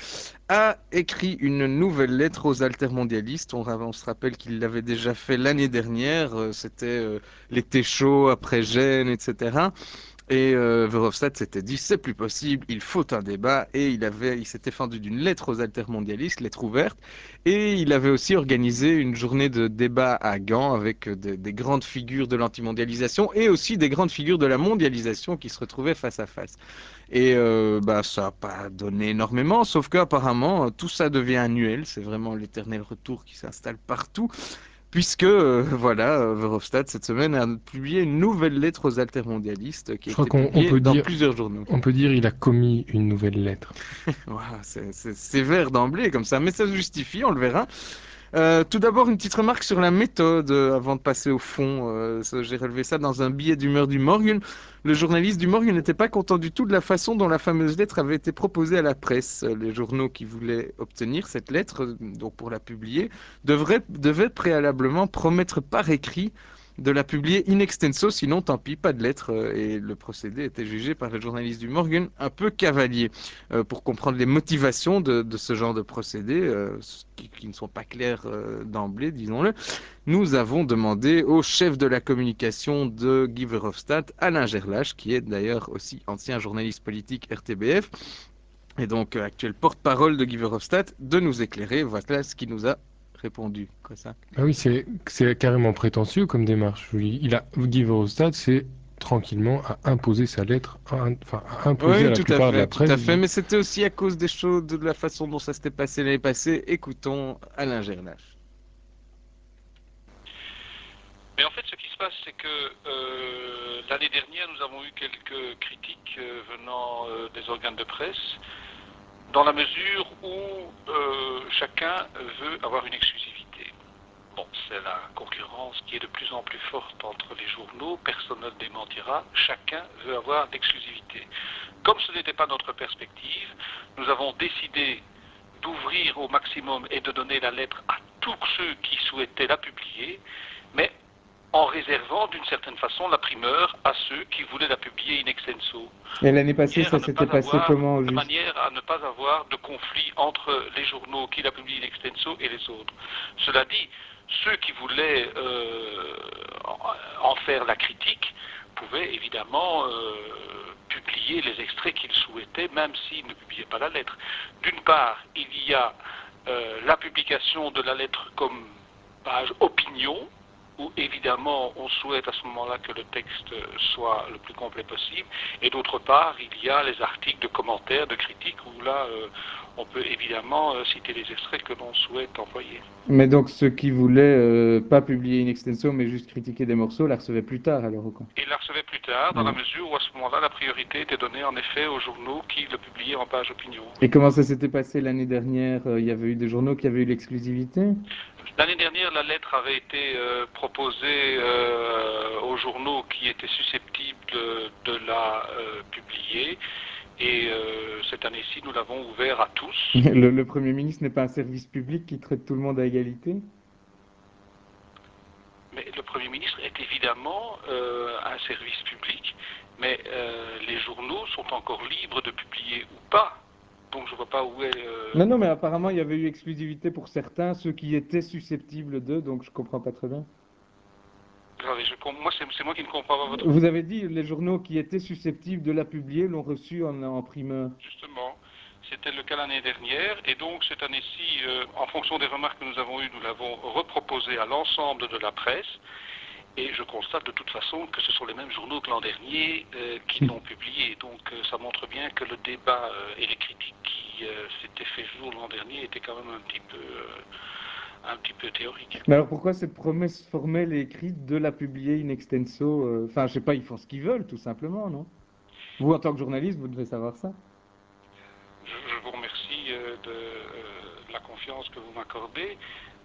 Speaker 1: a écrit une nouvelle lettre aux altermondialistes. On se rappelle qu'il l'avait déjà fait l'année dernière, c'était l'été chaud après Gênes, etc. Et Verhofstadt s'était dit, c'est plus possible, il faut un débat. Et il s'était fendu d'une lettre aux altermondialistes, lettre ouverte. Et il avait aussi organisé une journée de débat à Gand avec des grandes figures de l'antimondialisation et aussi des grandes figures de la mondialisation qui se retrouvaient face à face. Et bah, ça n'a pas donné énormément, sauf qu'apparemment, tout ça devient annuel. C'est vraiment l'éternel retour qui s'installe partout. Puisque, voilà, Verhofstadt, cette semaine, a publié une nouvelle lettre aux altermondialistes qui a
Speaker 2: Je crois
Speaker 1: été
Speaker 2: qu'on
Speaker 1: publiée
Speaker 2: peut
Speaker 1: dans
Speaker 2: dire,
Speaker 1: plusieurs journaux.
Speaker 2: on peut dire il a commis une nouvelle lettre.
Speaker 1: Voilà, c'est sévère d'emblée comme ça, mais ça se justifie, on le verra. Tout d'abord, une petite remarque sur la méthode avant de passer au fond. J'ai relevé ça dans un billet d'humeur du Morgan. Le journaliste du Morgan n'était pas content du tout de la façon dont la fameuse lettre avait été proposée à la presse. Les journaux qui voulaient obtenir cette lettre, donc pour la publier, devaient préalablement promettre par écrit de la publier in extenso, sinon tant pis, pas de lettre. Et le procédé était jugé par le journaliste du Morgan un peu cavalier. Pour comprendre les motivations de ce genre de procédé, qui ne sont pas claires d'emblée, disons-le, nous avons demandé au chef de la communication de Guy Verhofstadt, Alain Gerlache, qui est d'ailleurs aussi ancien journaliste politique RTBF, et donc actuel porte-parole de Guy Verhofstadt, de nous éclairer. Voilà ce qu'il nous a répondu. Quoi ça?
Speaker 2: Ah oui, c'est carrément prétentieux comme démarche. Guy Verhofstadt, c'est tranquillement à imposer sa lettre, enfin à imposer à
Speaker 1: Oui,
Speaker 2: la plupart de la
Speaker 1: tout
Speaker 2: presse.
Speaker 1: à fait. Mais c'était aussi à cause des choses, de la façon dont ça s'était passé l'année passée. Écoutons Alain Gerlache.
Speaker 9: Mais en fait, ce qui se passe, c'est que l'année dernière, nous avons eu quelques critiques venant des organes de presse, dans la mesure où chacun veut avoir une exclusivité. Bon, c'est la concurrence qui est de plus en plus forte entre les journaux, personne ne le démentira, chacun veut avoir l'exclusivité. Comme ce n'était pas notre perspective, nous avons décidé d'ouvrir au maximum et de donner la lettre à tous ceux qui souhaitaient la publier, mais en réservant d'une certaine façon la primeur à ceux qui voulaient la publier in extenso.
Speaker 1: Et l'année passée,
Speaker 9: manière
Speaker 1: ça
Speaker 9: à ne
Speaker 1: s'était
Speaker 9: pas
Speaker 1: passé
Speaker 9: avoir-
Speaker 1: comment au
Speaker 9: de
Speaker 1: juste?
Speaker 9: manière à ne pas avoir de conflit entre les journaux qui la publient in extenso et les autres. Cela dit, ceux qui voulaient en faire la critique pouvaient évidemment publier les extraits qu'ils souhaitaient, même s'ils ne publiaient pas la lettre. D'une part, il y a la publication de la lettre comme page opinion, où évidemment on souhaite à ce moment-là que le texte soit le plus complet possible, et d'autre part il y a les articles de commentaires, de critiques, où là on peut évidemment citer les extraits que l'on souhaite employer.
Speaker 1: Mais donc ceux qui voulaient pas publier in extenso mais juste critiquer des morceaux la recevaient plus tard alors ou quoi?
Speaker 9: Et il la recevait plus tard, dans
Speaker 1: Ouais.
Speaker 9: la mesure où à ce moment-là la priorité était donnée en effet aux journaux qui le publiaient en page opinion.
Speaker 1: Et comment ça s'était passé l'année dernière? Il y avait eu des journaux qui avaient eu l'exclusivité?
Speaker 9: L'année dernière, la lettre avait été proposée aux journaux qui étaient susceptibles de la publier. Et cette année-ci, nous l'avons ouvert à tous.
Speaker 1: Le Premier ministre n'est pas un service public qui traite tout le monde à égalité?
Speaker 9: Mais le Premier ministre est évidemment un service public, mais les journaux sont encore libres de publier ou pas. Donc je ne vois pas où est...
Speaker 1: Non, non, mais apparemment il y avait eu exclusivité pour certains, ceux qui étaient susceptibles d'eux, donc je comprends pas très bien.
Speaker 9: Attendez, moi, c'est moi qui ne comprends pas votre...
Speaker 1: Vous avez dit les journaux qui étaient susceptibles de la publier l'ont reçue en primeur.
Speaker 9: Justement, c'était le cas l'année dernière, et donc cette année-ci, en fonction des remarques que nous avons eues, nous l'avons reproposé à l'ensemble de la presse, et je constate de toute façon que ce sont les mêmes journaux que l'an dernier qui l'ont publié. Donc ça montre bien que le débat et les critiques qui s'étaient fait jour l'an dernier étaient quand même un petit peu théoriques.
Speaker 1: Mais alors pourquoi cette promesse formelle et écrite de la publier in extenso? Enfin, je sais pas, ils font ce qu'ils veulent, tout simplement, non? Vous, en tant que journaliste, vous devez savoir ça.
Speaker 9: Je vous remercie de la confiance que vous m'accordez.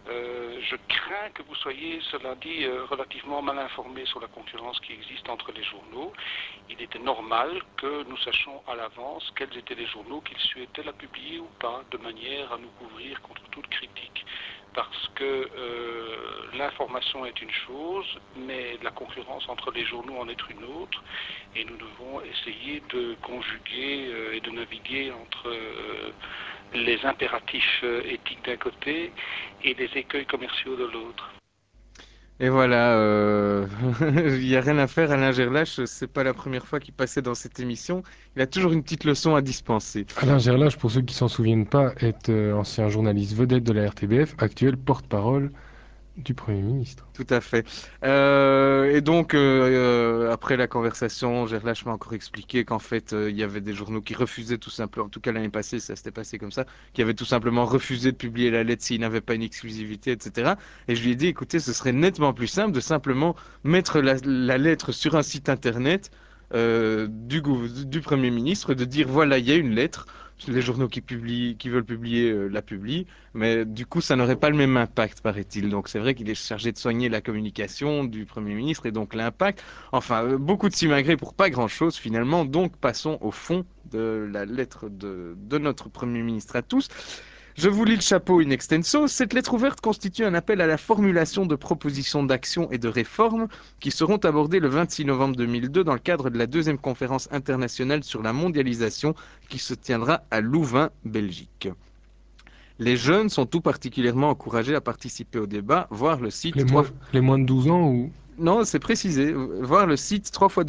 Speaker 9: Je crains que vous soyez, cela dit, relativement mal informés sur la concurrence qui existe entre les journaux. Il était normal que nous sachions à l'avance quels étaient les journaux qu'ils souhaitaient la publier ou pas, de manière à nous couvrir contre toute critique. Parce que l'information est une chose, mais la concurrence entre les journaux en est une autre, et nous devons essayer de conjuguer et de naviguer entre les impératifs éthiques d'un côté et les écueils commerciaux de l'autre.
Speaker 1: Et voilà, il n'y a rien à faire, Alain Gerlache, c'est pas la première fois qu'il passait dans cette émission. Il a toujours une petite leçon à dispenser.
Speaker 2: Alain Gerlache, pour ceux qui s'en souviennent pas, est ancien journaliste vedette de la RTBF, actuel porte-parole du Premier ministre.
Speaker 1: Tout à fait. Et donc, après la conversation, Gerlache m'a encore expliqué qu'en fait, il y avait des journaux qui refusaient tout simplement, en tout cas l'année passée, ça s'était passé comme ça, qui avaient tout simplement refusé de publier la lettre s'ils n'avaient pas une exclusivité, etc. Et je lui ai dit, écoutez, ce serait nettement plus simple de simplement mettre la lettre sur un site internet du Premier ministre, de dire, voilà, il y a une lettre. Les journaux qui veulent publier la publient, mais du coup, ça n'aurait pas le même impact, paraît-il. Donc, c'est vrai qu'il est chargé de soigner la communication du Premier ministre et donc l'impact. Enfin, beaucoup de simagrées pour pas grand-chose finalement. Donc, passons au fond de la lettre de notre Premier ministre à tous. Je vous lis le chapeau in extenso. Cette lettre ouverte constitue un appel à la formulation de propositions d'action et de réformes qui seront abordées le 26 novembre 2002 dans le cadre de la deuxième conférence internationale sur la mondialisation qui se tiendra à Louvain, Belgique. Les jeunes sont tout particulièrement encouragés à participer au débat, voir le site
Speaker 2: Les moins de 12 ans ou...
Speaker 1: Non, c'est précisé. Voir le site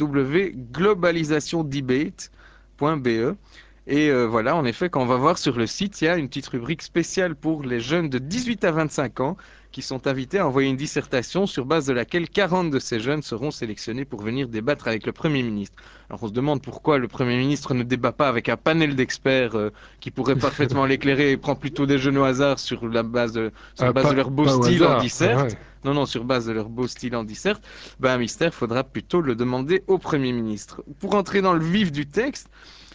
Speaker 1: www.globalisationdebate.be. Et voilà, en effet, quand on va voir sur le site, il y a une petite rubrique spéciale pour les jeunes de 18 à 25 ans qui sont invités à envoyer une dissertation sur base de laquelle 40 de ces jeunes seront sélectionnés pour venir débattre avec le Premier ministre. Alors on se demande pourquoi le Premier ministre ne débat pas avec un panel d'experts qui pourrait parfaitement l'éclairer et prend plutôt des jeunes au hasard sur base de leur beau
Speaker 2: pas au
Speaker 1: style en
Speaker 2: hasard,
Speaker 1: disserte.
Speaker 2: ouais.
Speaker 1: Non, non, sur base de leur beau style en disserte, ben, un mystère, faudra plutôt le demander au Premier ministre. Pour entrer dans le vif du texte,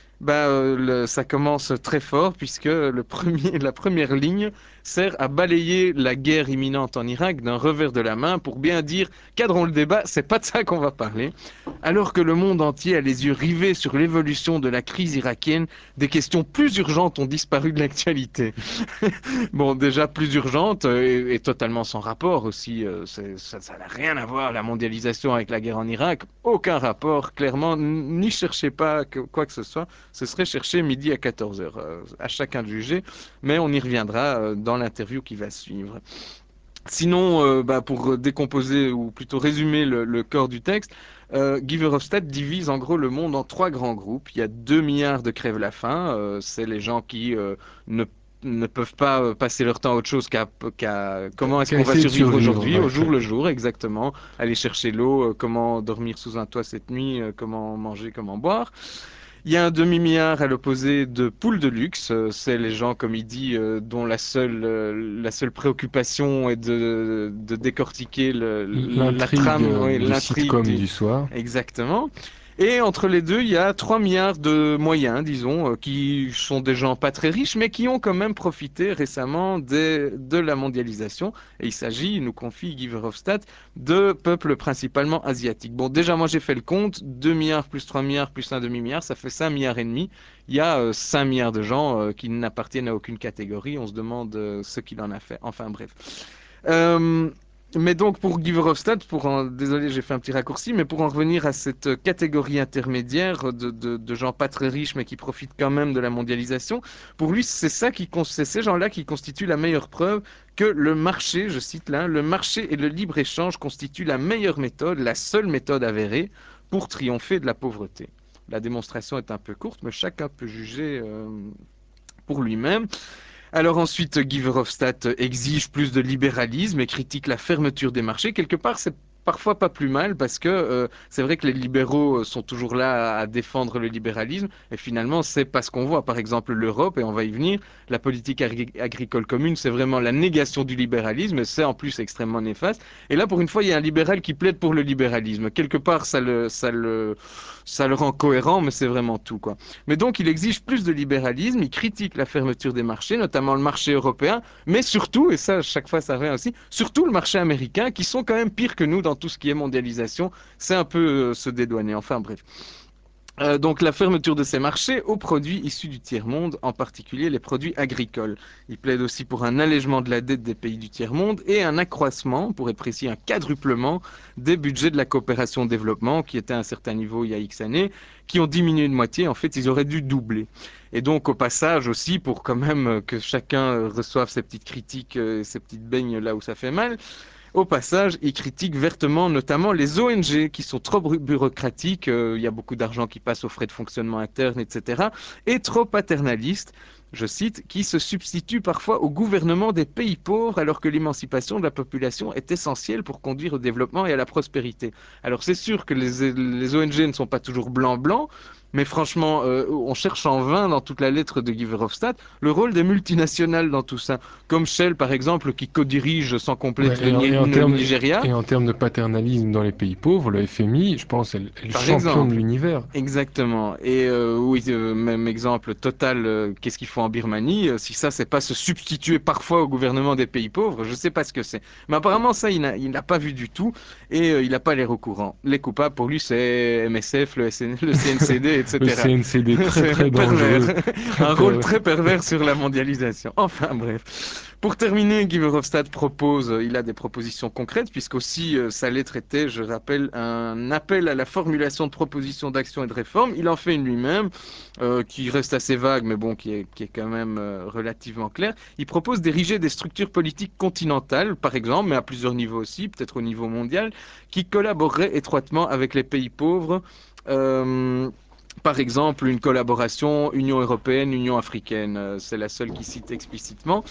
Speaker 1: ça commence très fort puisque la première ligne sert à balayer la guerre imminente en Irak d'un revers de la main pour bien dire cadrons le débat, c'est pas de ça qu'on va parler. Alors que le monde entier a les yeux rivés sur l'évolution de la crise irakienne, des questions plus urgentes ont disparu de l'actualité. Bon, déjà plus urgente et totalement sans rapport aussi. Ça n'a rien à voir, la mondialisation avec la guerre en Irak. Aucun rapport, clairement. N'y cherchez pas quoi que ce soit. Ce serait chercher midi à 14 heures. À chacun de juger. Mais on y reviendra dans l'interview qui va suivre. Sinon, pour décomposer ou plutôt résumer le corps du texte, Guy Verhofstadt divise en gros le monde en trois grands groupes. Il y a 2 milliards de crève la faim. C'est les gens qui ne ne peuvent pas passer leur temps à autre chose qu'à comment est-ce
Speaker 2: Qu'à
Speaker 1: qu'on va
Speaker 2: essayer de
Speaker 1: survivre
Speaker 2: survivre,
Speaker 1: aujourd'hui,
Speaker 2: ouais,
Speaker 1: au jour le jour, exactement. Aller chercher l'eau, comment dormir sous un toit cette nuit, comment manger, comment boire. Il y a un demi-milliard à l'opposé de poules de luxe. C'est les gens, comme il dit, dont la seule préoccupation est de décortiquer la
Speaker 2: l'intrigue
Speaker 1: trame, oui,
Speaker 2: du
Speaker 1: l'intrigue
Speaker 2: sitcom
Speaker 1: du...
Speaker 2: du soir.
Speaker 1: Exactement. Et entre les deux, il y a 3 milliards de moyens, disons, qui sont des gens pas très riches, mais qui ont quand même profité récemment de la mondialisation. Et il s'agit, il nous confie Guy Verhofstadt, de peuples principalement asiatiques. Bon, déjà, moi, j'ai fait le compte. 2 milliards plus 3 milliards plus un demi-milliard, ça fait 5 milliards et demi. Il y a 5 milliards de gens qui n'appartiennent à aucune catégorie. On se demande ce qu'il en a fait. Enfin, bref. Euh, mais donc pour Guy Verhofstadt, désolé j'ai fait un petit raccourci, mais pour en revenir à cette catégorie intermédiaire de gens pas très riches mais qui profitent quand même de la mondialisation, pour lui c'est ces gens-là qui constituent la meilleure preuve que le marché, je cite là, le marché et le libre-échange constituent la meilleure méthode, la seule méthode avérée pour triompher de la pauvreté. La démonstration est un peu courte, mais chacun peut juger pour lui-même. Alors ensuite, Guy Verhofstadt exige plus de libéralisme et critique la fermeture des marchés. Quelque part, c'est parfois pas plus mal parce que c'est vrai que les libéraux sont toujours là à défendre le libéralisme et finalement c'est pas ce qu'on voit. Par exemple l'Europe, et on va y venir, la politique agricole commune, c'est vraiment la négation du libéralisme et c'est en plus extrêmement néfaste. Et là, pour une fois, il y a un libéral qui plaide pour le libéralisme. Quelque part, ça le rend cohérent, mais c'est vraiment tout, quoi. Mais donc, il exige plus de libéralisme, il critique la fermeture des marchés, notamment le marché européen, mais surtout, et ça, chaque fois, ça revient aussi, surtout le marché américain, qui sont quand même pires que nous dans tout ce qui est mondialisation. C'est un peu se dédouaner. Enfin, bref. Donc la fermeture de ces marchés aux produits issus du tiers-monde, en particulier les produits agricoles. Il plaide aussi pour un allègement de la dette des pays du tiers-monde et un accroissement, pour être précis, un quadruplement des budgets de la coopération au développement, qui étaient à un certain niveau il y a X années, qui ont diminué de moitié. En fait, ils auraient dû doubler. Et donc au passage aussi, pour quand même que chacun reçoive ses petites critiques, ses petites beignes là où ça fait mal, au passage, il critique vertement notamment les ONG qui sont trop bureaucratiques, il y a beaucoup d'argent qui passe aux frais de fonctionnement interne, etc., et trop paternalistes, je cite, qui se substituent parfois au gouvernement des pays pauvres alors que l'émancipation de la population est essentielle pour conduire au développement et à la prospérité. Alors c'est sûr que les ONG ne sont pas toujours blanc-blanc, mais franchement, on cherche en vain dans toute la lettre de Guy Verhofstadt le rôle des multinationales dans tout ça comme Shell par exemple, qui co-dirige sans
Speaker 2: Ouais,
Speaker 1: complète le,
Speaker 2: et en
Speaker 1: le
Speaker 2: termes,
Speaker 1: Nigeria,
Speaker 2: et en termes de paternalisme dans les pays pauvres, le FMI, je pense, est le
Speaker 1: par
Speaker 2: champion de
Speaker 1: exemple.
Speaker 2: l'univers.
Speaker 1: Exactement. Et oui, même exemple, Total, qu'est-ce qu'ils font en Birmanie? Si ça, c'est pas se substituer parfois au gouvernement des pays pauvres, je sais pas ce que c'est. Mais apparemment, ça, il n'a pas vu du tout et il n'a pas l'air au courant. Les coupables, pour lui, c'est MSF, le CNCD,
Speaker 2: Le
Speaker 1: etc.
Speaker 2: CNCD très
Speaker 1: C'est
Speaker 2: très
Speaker 1: pervers.
Speaker 2: dangereux, très
Speaker 1: Un rôle
Speaker 2: pervers.
Speaker 1: très pervers sur la mondialisation. Enfin, bref. Pour terminer, Guy Verhofstadt propose, il a des propositions concrètes, puisqu'aussi sa lettre était, je rappelle, un appel à la formulation de propositions d'action et de réforme. Il en fait une lui-même, qui reste assez vague, mais bon, qui est quand même relativement claire. Il propose d'ériger des structures politiques continentales, par exemple, mais à plusieurs niveaux aussi, peut-être au niveau mondial, qui collaboreraient étroitement avec les pays pauvres. Euh, Par exemple, une collaboration Union européenne, Union africaine, c'est la seule qui cite explicitement.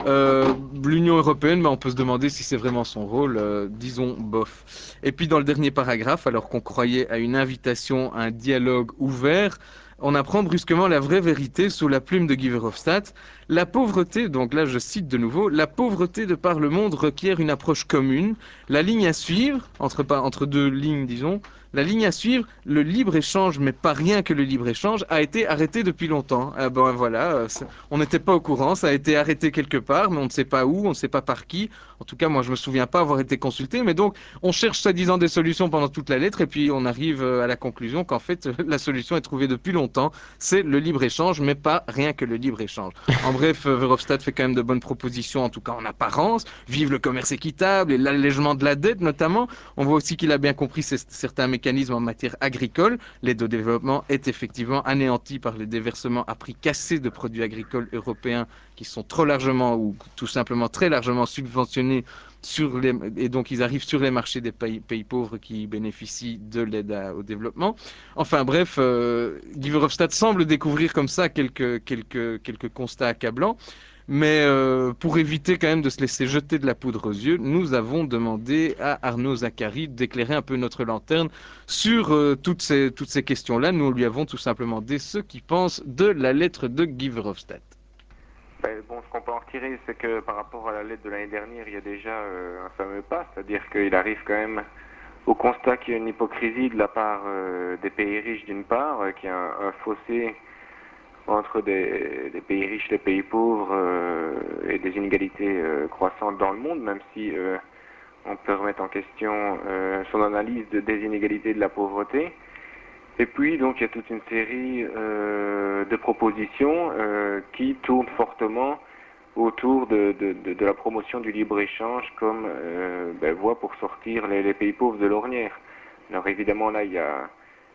Speaker 1: L'Union européenne, on peut se demander si c'est vraiment son rôle, disons bof. Et puis dans le dernier paragraphe, alors qu'on croyait à une invitation à un dialogue ouvert, on apprend brusquement la vraie vérité sous la plume de Guy Verhofstadt. La pauvreté, donc là je cite de nouveau, la pauvreté de par le monde requiert une approche commune. La ligne à suivre, entre deux lignes disons, la ligne à suivre, le libre-échange, mais pas rien que le libre-échange, a été arrêté depuis longtemps. Ben voilà, on n'était pas au courant, ça a été arrêté quelque part, mais on ne sait pas où, on ne sait pas par qui. En tout cas, moi, je me souviens pas avoir été consulté, mais donc, on cherche soi-disant des solutions pendant toute la lettre, et puis on arrive à la conclusion qu'en fait, la solution est trouvée depuis longtemps, c'est le libre-échange, mais pas rien que le libre-échange. En bref, Verhofstadt fait quand même de bonnes propositions, en tout cas en apparence. Vive le commerce équitable et l'allègement de la dette, notamment. On voit aussi qu'il a bien compris certains mécanismes en matière agricole. L'aide au développement est effectivement anéantie par les déversements à prix cassés de produits agricoles européens qui sont trop largement ou tout simplement très largement subventionnés et donc ils arrivent sur les marchés des pays pauvres qui bénéficient de l'aide au développement. Enfin bref, Guy Verhofstadt semble découvrir comme ça quelques constats accablants. Mais pour éviter quand même de se laisser jeter de la poudre aux yeux, nous avons demandé à Arnaud Zachary d'éclairer un peu notre lanterne sur toutes ces questions-là. Nous lui avons tout simplement dit ce qu'il pense de la lettre de Guy Verhofstadt.
Speaker 10: Bon, ce qu'on peut en retirer, c'est que par rapport à la lettre de l'année dernière, il y a déjà un fameux pas, c'est-à-dire qu'il arrive quand même au constat qu'il y a une hypocrisie de la part des pays riches d'une part, qu'il y a un fossé entre des pays riches et des pays pauvres et des inégalités croissantes dans le monde, même si on peut remettre en question son analyse des inégalités de la pauvreté. Et puis, donc, il y a toute une série de propositions qui tournent fortement autour de la promotion du libre-échange comme voie pour sortir les pays pauvres de l'ornière. Alors évidemment, là, il y a,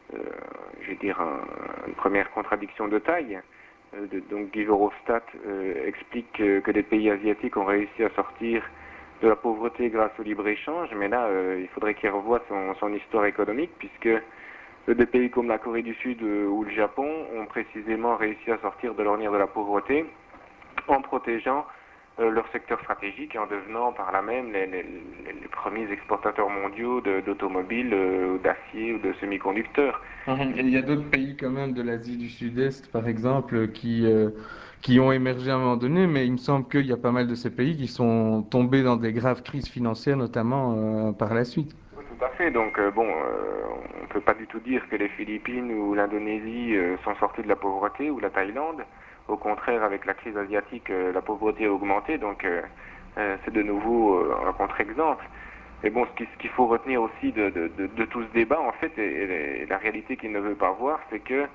Speaker 10: je vais dire, une première contradiction de taille. Donc Guy Verhofstadt explique que les pays asiatiques ont réussi à sortir de la pauvreté grâce au libre-échange, mais là, il faudrait qu'il revoie son histoire économique, puisque des pays comme la Corée du Sud ou le Japon ont précisément réussi à sortir de l'ornière de la pauvreté en protégeant leur secteur stratégique et en devenant par là même les premiers exportateurs mondiaux d'automobiles, d'acier ou de semi-conducteurs.
Speaker 1: Et il y a d'autres pays quand même de l'Asie du Sud-Est, par exemple, qui ont émergé à un moment donné, mais il me semble qu'il y a pas mal de ces pays qui sont tombés dans des graves crises financières, notamment par la suite.
Speaker 10: Oui, tout à fait. Donc, on ne peut pas du tout dire que les Philippines ou l'Indonésie sont sortis de la pauvreté ou la Thaïlande. Au contraire, avec la crise asiatique, la pauvreté a augmenté. Donc, c'est de nouveau un contre-exemple. Mais bon, ce qu'il faut retenir aussi de tout ce débat, en fait, et la réalité qu'il ne veut pas voir, c'est que,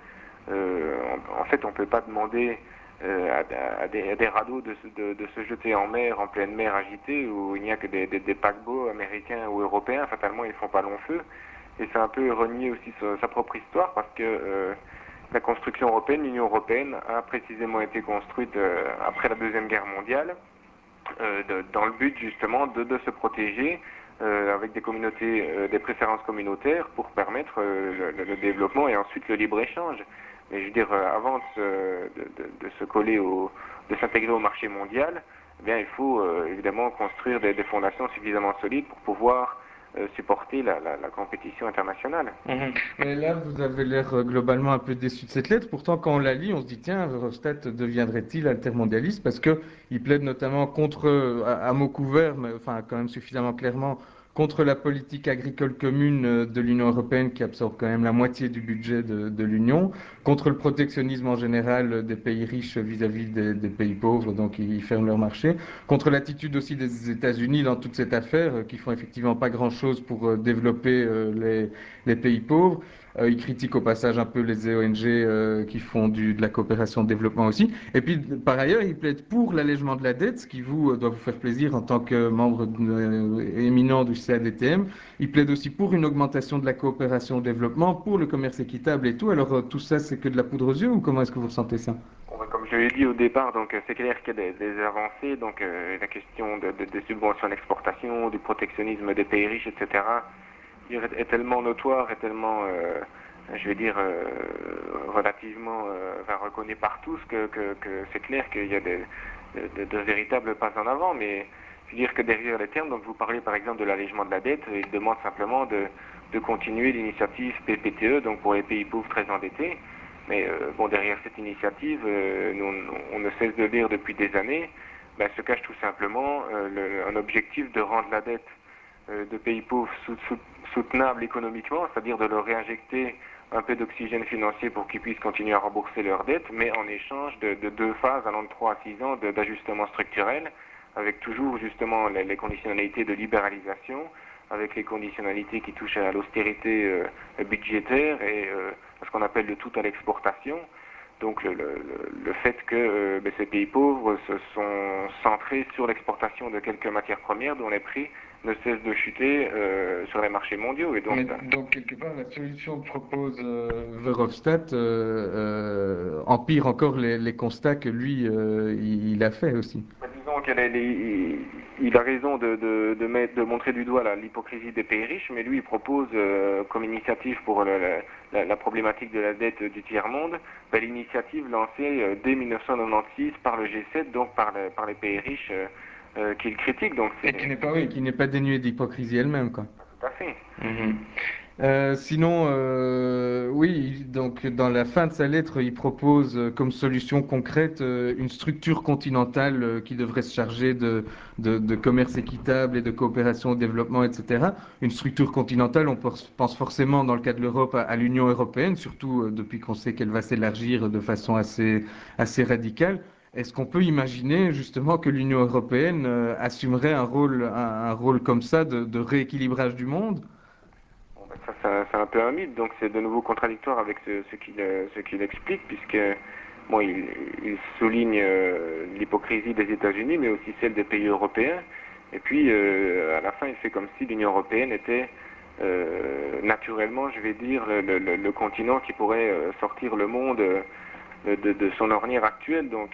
Speaker 10: en fait, on ne peut pas demander à des radeaux de se jeter en mer, en pleine mer agitée, où il n'y a que des paquebots américains ou européens. Fatalement, ils ne font pas long feu. Et c'est un peu renier aussi sa propre histoire, parce que la construction européenne, l'Union européenne, a précisément été construite après la Deuxième Guerre mondiale, dans le but justement de se protéger avec des communautés, des préférences communautaires pour permettre le développement et ensuite le libre-échange. Mais je veux dire, avant de se coller de s'intégrer au marché mondial, eh bien, il faut évidemment construire des fondations suffisamment solides pour pouvoir supporter la compétition internationale.
Speaker 1: Mais là, vous avez l'air globalement un peu déçu de cette lettre. Pourtant, quand on la lit, on se dit, tiens, Verhofstadt deviendrait-il altermondialiste? Parce qu'il plaide notamment contre, à mots couverts, mais enfin quand même suffisamment clairement, contre la politique agricole commune de l'Union européenne qui absorbe quand même la moitié du budget de l'Union, contre le protectionnisme en général des pays riches vis-à-vis des pays pauvres, donc ils ferment leur marché, contre l'attitude aussi des États-Unis dans toute cette affaire, qui font effectivement pas grand-chose pour développer les pays pauvres. Il critique au passage un peu les ONG qui font de la coopération de développement aussi. Et puis, par ailleurs, il plaide pour l'allègement de la dette, ce qui doit vous faire plaisir en tant que membre éminent du CADTM. Il plaide aussi pour une augmentation de la coopération au développement, pour le commerce équitable et tout. Alors, tout ça, c'est que de la poudre aux yeux ou comment est-ce que vous ressentez ça?
Speaker 10: Comme je l'ai dit au départ, donc c'est clair qu'il y a des avancées, donc la question des subventions à l'exportation, du protectionnisme des pays riches, etc., est tellement notoire, est tellement, je vais dire, relativement reconnu par tous que c'est clair qu'il y a de véritables pas en avant, mais je veux dire que derrière les termes, donc vous parlez par exemple de l'allègement de la dette, il demande simplement de continuer l'initiative PPTE, donc pour les pays pauvres très endettés. Mais bon, derrière cette initiative, on ne cesse de lire depuis des années, se cache tout simplement un objectif de rendre la dette de pays pauvres soutenable économiquement, c'est-à-dire de leur réinjecter un peu d'oxygène financier pour qu'ils puissent continuer à rembourser leurs dettes, mais en échange de 2 phases allant de 3 à 6 ans d'ajustement structurel, avec toujours justement les conditionnalités de libéralisation, avec les conditionnalités qui touchent à l'austérité budgétaire et ce qu'on appelle le tout à l'exportation. Donc le fait que ces pays pauvres se sont centrés sur l'exportation de quelques matières premières dont les prix ne cessent de chuter sur les marchés mondiaux. Et donc,
Speaker 1: donc quelque part, la solution que propose Verhofstadt empire encore les constats que lui, il a fait aussi.
Speaker 10: Disons qu'il a raison de montrer du doigt l'hypocrisie des pays riches, mais lui il propose comme initiative pour la problématique de la dette du tiers-monde, l'initiative lancée dès 1996 par le G7, donc par les pays riches qu'il critique. Donc
Speaker 1: et qui n'est pas dénuée d'hypocrisie elle-même, quoi.
Speaker 10: Tout à fait.
Speaker 1: Sinon, oui, donc dans la fin de sa lettre, il propose comme solution concrète une structure continentale qui devrait se charger de commerce équitable et de coopération au développement, etc. Une structure continentale, on pense forcément dans le cas de l'Europe à l'Union européenne, surtout depuis qu'on sait qu'elle va s'élargir de façon assez radicale. Est-ce qu'on peut imaginer justement que l'Union européenne assumerait un rôle comme ça de rééquilibrage du monde?
Speaker 10: Ça, c'est un peu un mythe, donc c'est de nouveau contradictoire avec ce qu'il explique, puisque bon, il souligne l'hypocrisie des États-Unis, mais aussi celle des pays européens. Et puis, à la fin, il fait comme si l'Union européenne était naturellement, je vais dire, le continent qui pourrait sortir le monde de son ornière actuelle. Donc,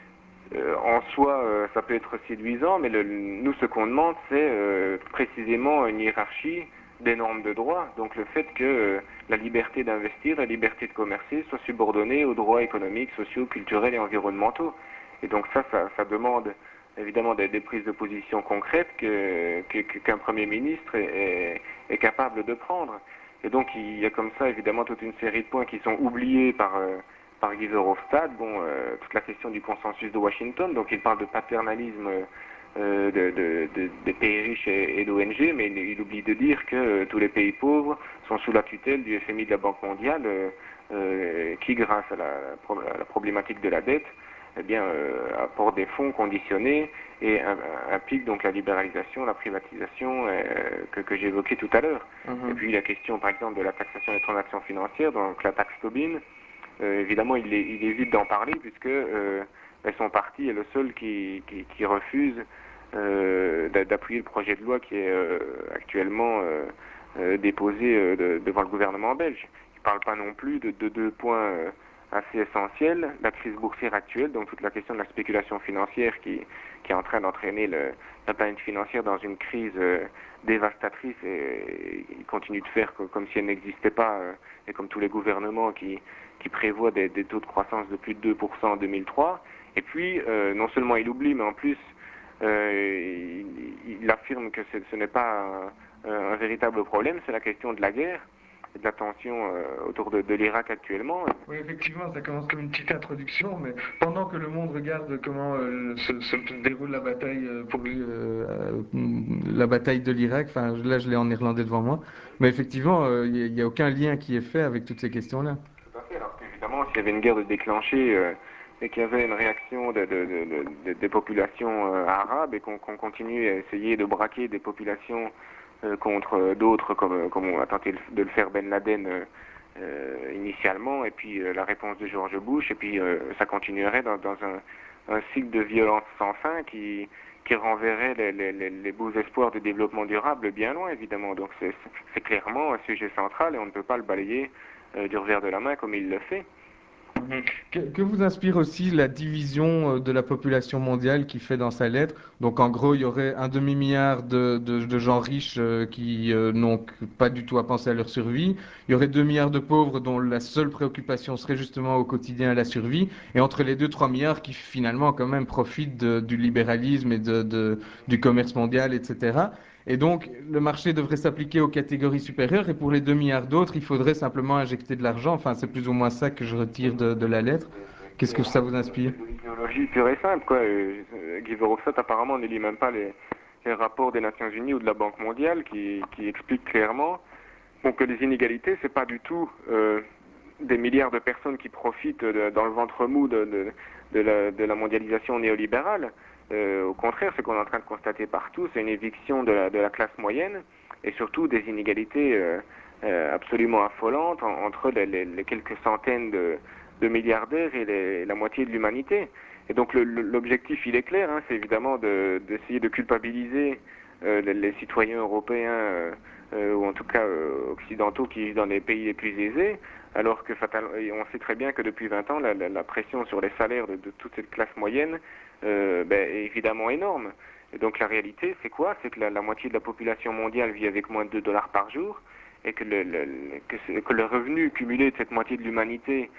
Speaker 10: en soi, ça peut être séduisant, mais nous, ce qu'on demande, c'est précisément une hiérarchie des normes de droit. Donc le fait que la liberté d'investir, la liberté de commercer soit subordonnée aux droits économiques, sociaux, culturels et environnementaux. Et donc ça demande évidemment des prises de position concrètes qu'un Premier ministre est capable de prendre. Et donc il y a comme ça évidemment toute une série de points qui sont oubliés par Guy Verhofstadt. Bon, toute la question du consensus de Washington, donc il parle de paternalisme des pays riches et d'ONG, mais il oublie de dire que tous les pays pauvres sont sous la tutelle du FMI de la Banque mondiale, qui, grâce à la problématique de la dette, eh bien, apporte des fonds conditionnés et implique donc la libéralisation, la privatisation que j'évoquais tout à l'heure. Et puis la question, par exemple, de la taxation des transactions financières, donc la taxe Tobin, évidemment, il évite d'en parler puisque son parti est le seul qui refuse d'appuyer le projet de loi qui est actuellement déposé devant le gouvernement belge. Il ne parle pas non plus de deux points assez essentiels, la crise boursière actuelle, donc toute la question de la spéculation financière qui est en train d'entraîner la planète financière dans une crise dévastatrice, et il continue de faire comme si elle n'existait pas, et comme tous les gouvernements qui prévoient des taux de croissance de plus de 2% en 2003. Et puis, non seulement il oublie, mais en plus, il affirme que ce n'est pas un véritable problème, c'est la question de la guerre, et de la tension autour de l'Irak actuellement.
Speaker 11: Oui, effectivement, ça commence comme une petite introduction, mais pendant que le monde regarde comment se déroule la bataille
Speaker 1: la bataille de l'Irak, enfin là je l'ai en néerlandais devant moi, mais effectivement, il n'y a aucun lien qui est fait avec toutes ces questions-là.
Speaker 10: Tout à fait, alors qu'évidemment, s'il y avait une guerre de déclencher et qu'il y avait une réaction des populations arabes et qu'on continue à essayer de braquer des populations contre d'autres, comme on a tenté de le faire Ben Laden initialement, et puis la réponse de George Bush, et puis ça continuerait dans un cycle de violence sans fin qui renverrait les beaux espoirs de développement durable bien loin, évidemment. Donc c'est clairement un sujet central et on ne peut pas le balayer du revers de la main comme il le fait.
Speaker 1: Que vous inspire aussi la division de la population mondiale qu'il fait dans sa lettre? Donc en gros, il y aurait un demi-milliard de gens riches qui n'ont pas du tout à penser à leur survie. Il y aurait 2 milliards de pauvres dont la seule préoccupation serait justement au quotidien la survie. Et entre les 2-3 milliards qui finalement quand même profitent du libéralisme et du commerce mondial, etc. Et donc, le marché devrait s'appliquer aux catégories supérieures et pour les 2 milliards d'autres, il faudrait simplement injecter de l'argent. Enfin, c'est plus ou moins ça que je retire de la lettre. Qu'est-ce que ça vous inspire?
Speaker 10: C'est de l'idéologie pure et simple, quoi. Guy Verhofstadt apparemment ne lit même pas les rapports des Nations Unies ou de la Banque mondiale qui expliquent clairement que les inégalités, c'est pas du tout des milliards de personnes qui profitent dans le ventre mou de la mondialisation néolibérale. Au contraire, ce qu'on est en train de constater partout, c'est une éviction de la classe moyenne et surtout des inégalités absolument affolantes entre les quelques centaines de milliardaires et la moitié de l'humanité. Et donc l'objectif, il est clair, hein, c'est évidemment d'essayer de culpabiliser les citoyens européens ou en tout cas occidentaux qui vivent dans les pays les plus aisés, alors que on sait très bien que depuis 20 ans, la pression sur les salaires de toute cette classe moyenne est évidemment énorme. Et donc la réalité, c'est quoi? C'est que la moitié de la population mondiale vit avec moins de $2 par jour, et que le revenu cumulé de cette moitié de l'humanité,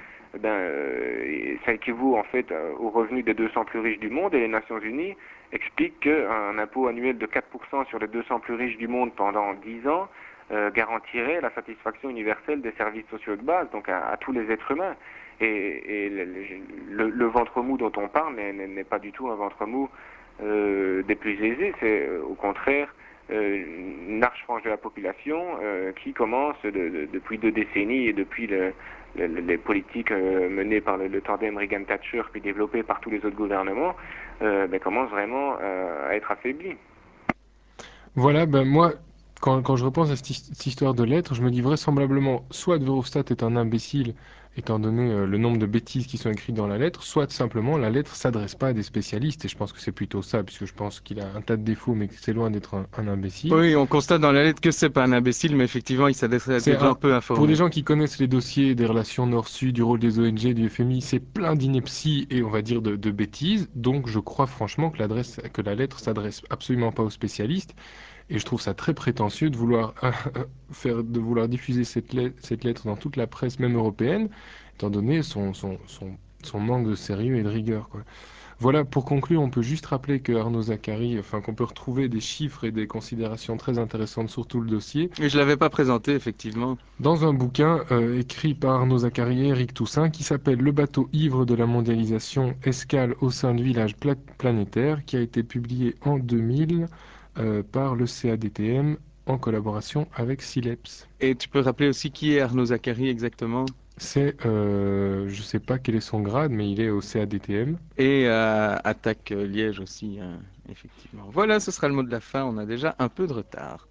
Speaker 10: ça équivaut en fait au revenu des 200 plus riches du monde, et les Nations Unies expliquent qu'un impôt annuel de 4% sur les 200 plus riches du monde pendant 10 ans garantirait la satisfaction universelle des services sociaux de base, donc à tous les êtres humains. Et le ventre mou dont on parle n'est pas du tout un ventre mou des plus aisés, c'est au contraire une large frange de la population qui commence depuis 2 décennies et depuis les politiques menées par le tandem Reagan-Thatcher puis développées par tous les autres gouvernements commence vraiment à être affaiblie.
Speaker 2: Voilà, ben moi, quand je repense à cette histoire de lettres, je me dis vraisemblablement, soit Verhofstadt est un imbécile, étant donné le nombre de bêtises qui sont écrites dans la lettre, soit simplement la lettre s'adresse pas à des spécialistes, et je pense que c'est plutôt ça, puisque je pense qu'il a un tas de défauts, mais que c'est loin d'être un imbécile.
Speaker 1: Oui, on constate dans la lettre que c'est pas un imbécile, mais effectivement, il s'adresse à des gens peu
Speaker 2: Pour des
Speaker 1: informés.
Speaker 2: gens qui connaissent les dossiers des relations Nord-Sud, du rôle des ONG, du FMI, c'est plein d'inepties et on va dire de bêtises, donc je crois franchement que la lettre s'adresse absolument pas aux spécialistes. Et je trouve ça très prétentieux de vouloir de vouloir diffuser cette lettre dans toute la presse, même européenne, étant donné son manque de sérieux et de rigueur, quoi. Voilà, pour conclure, on peut juste rappeler que Arnaud Zacharie, enfin qu'on peut retrouver des chiffres et des considérations très intéressantes sur tout le dossier.
Speaker 1: Et je l'avais pas présenté, effectivement.
Speaker 2: Dans un bouquin écrit par Arnaud Zacharie et Éric Toussaint qui s'appelle Le bateau ivre de la mondialisation, escale au sein du village planétaire, qui a été publié en 2000 par le CADTM en collaboration avec Sileps.
Speaker 1: Et tu peux rappeler aussi qui est Arnaud Zacharie exactement?
Speaker 2: C'est, je sais pas quel est son grade, mais il est au CADTM.
Speaker 1: Et Attaque Liège aussi, hein, effectivement. Voilà, ce sera le mot de la fin. On a déjà un peu de retard.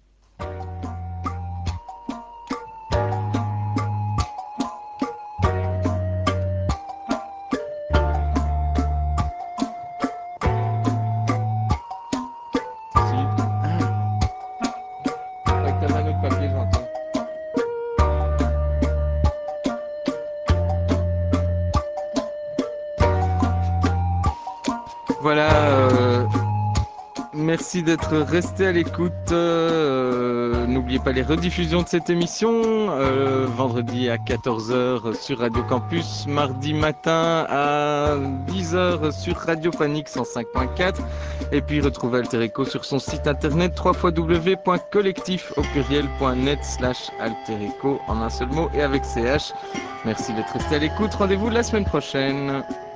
Speaker 1: Voilà, merci d'être resté à l'écoute. N'oubliez pas les rediffusions de cette émission, vendredi à 14 h sur Radio Campus, mardi matin à 10 h sur Radio Panique 105.4, et puis retrouvez Alter Echo sur son site internet www.collectif au pluriel.net/Alter Echo en un seul mot et avec CH. Merci d'être resté à l'écoute. Rendez-vous la semaine prochaine.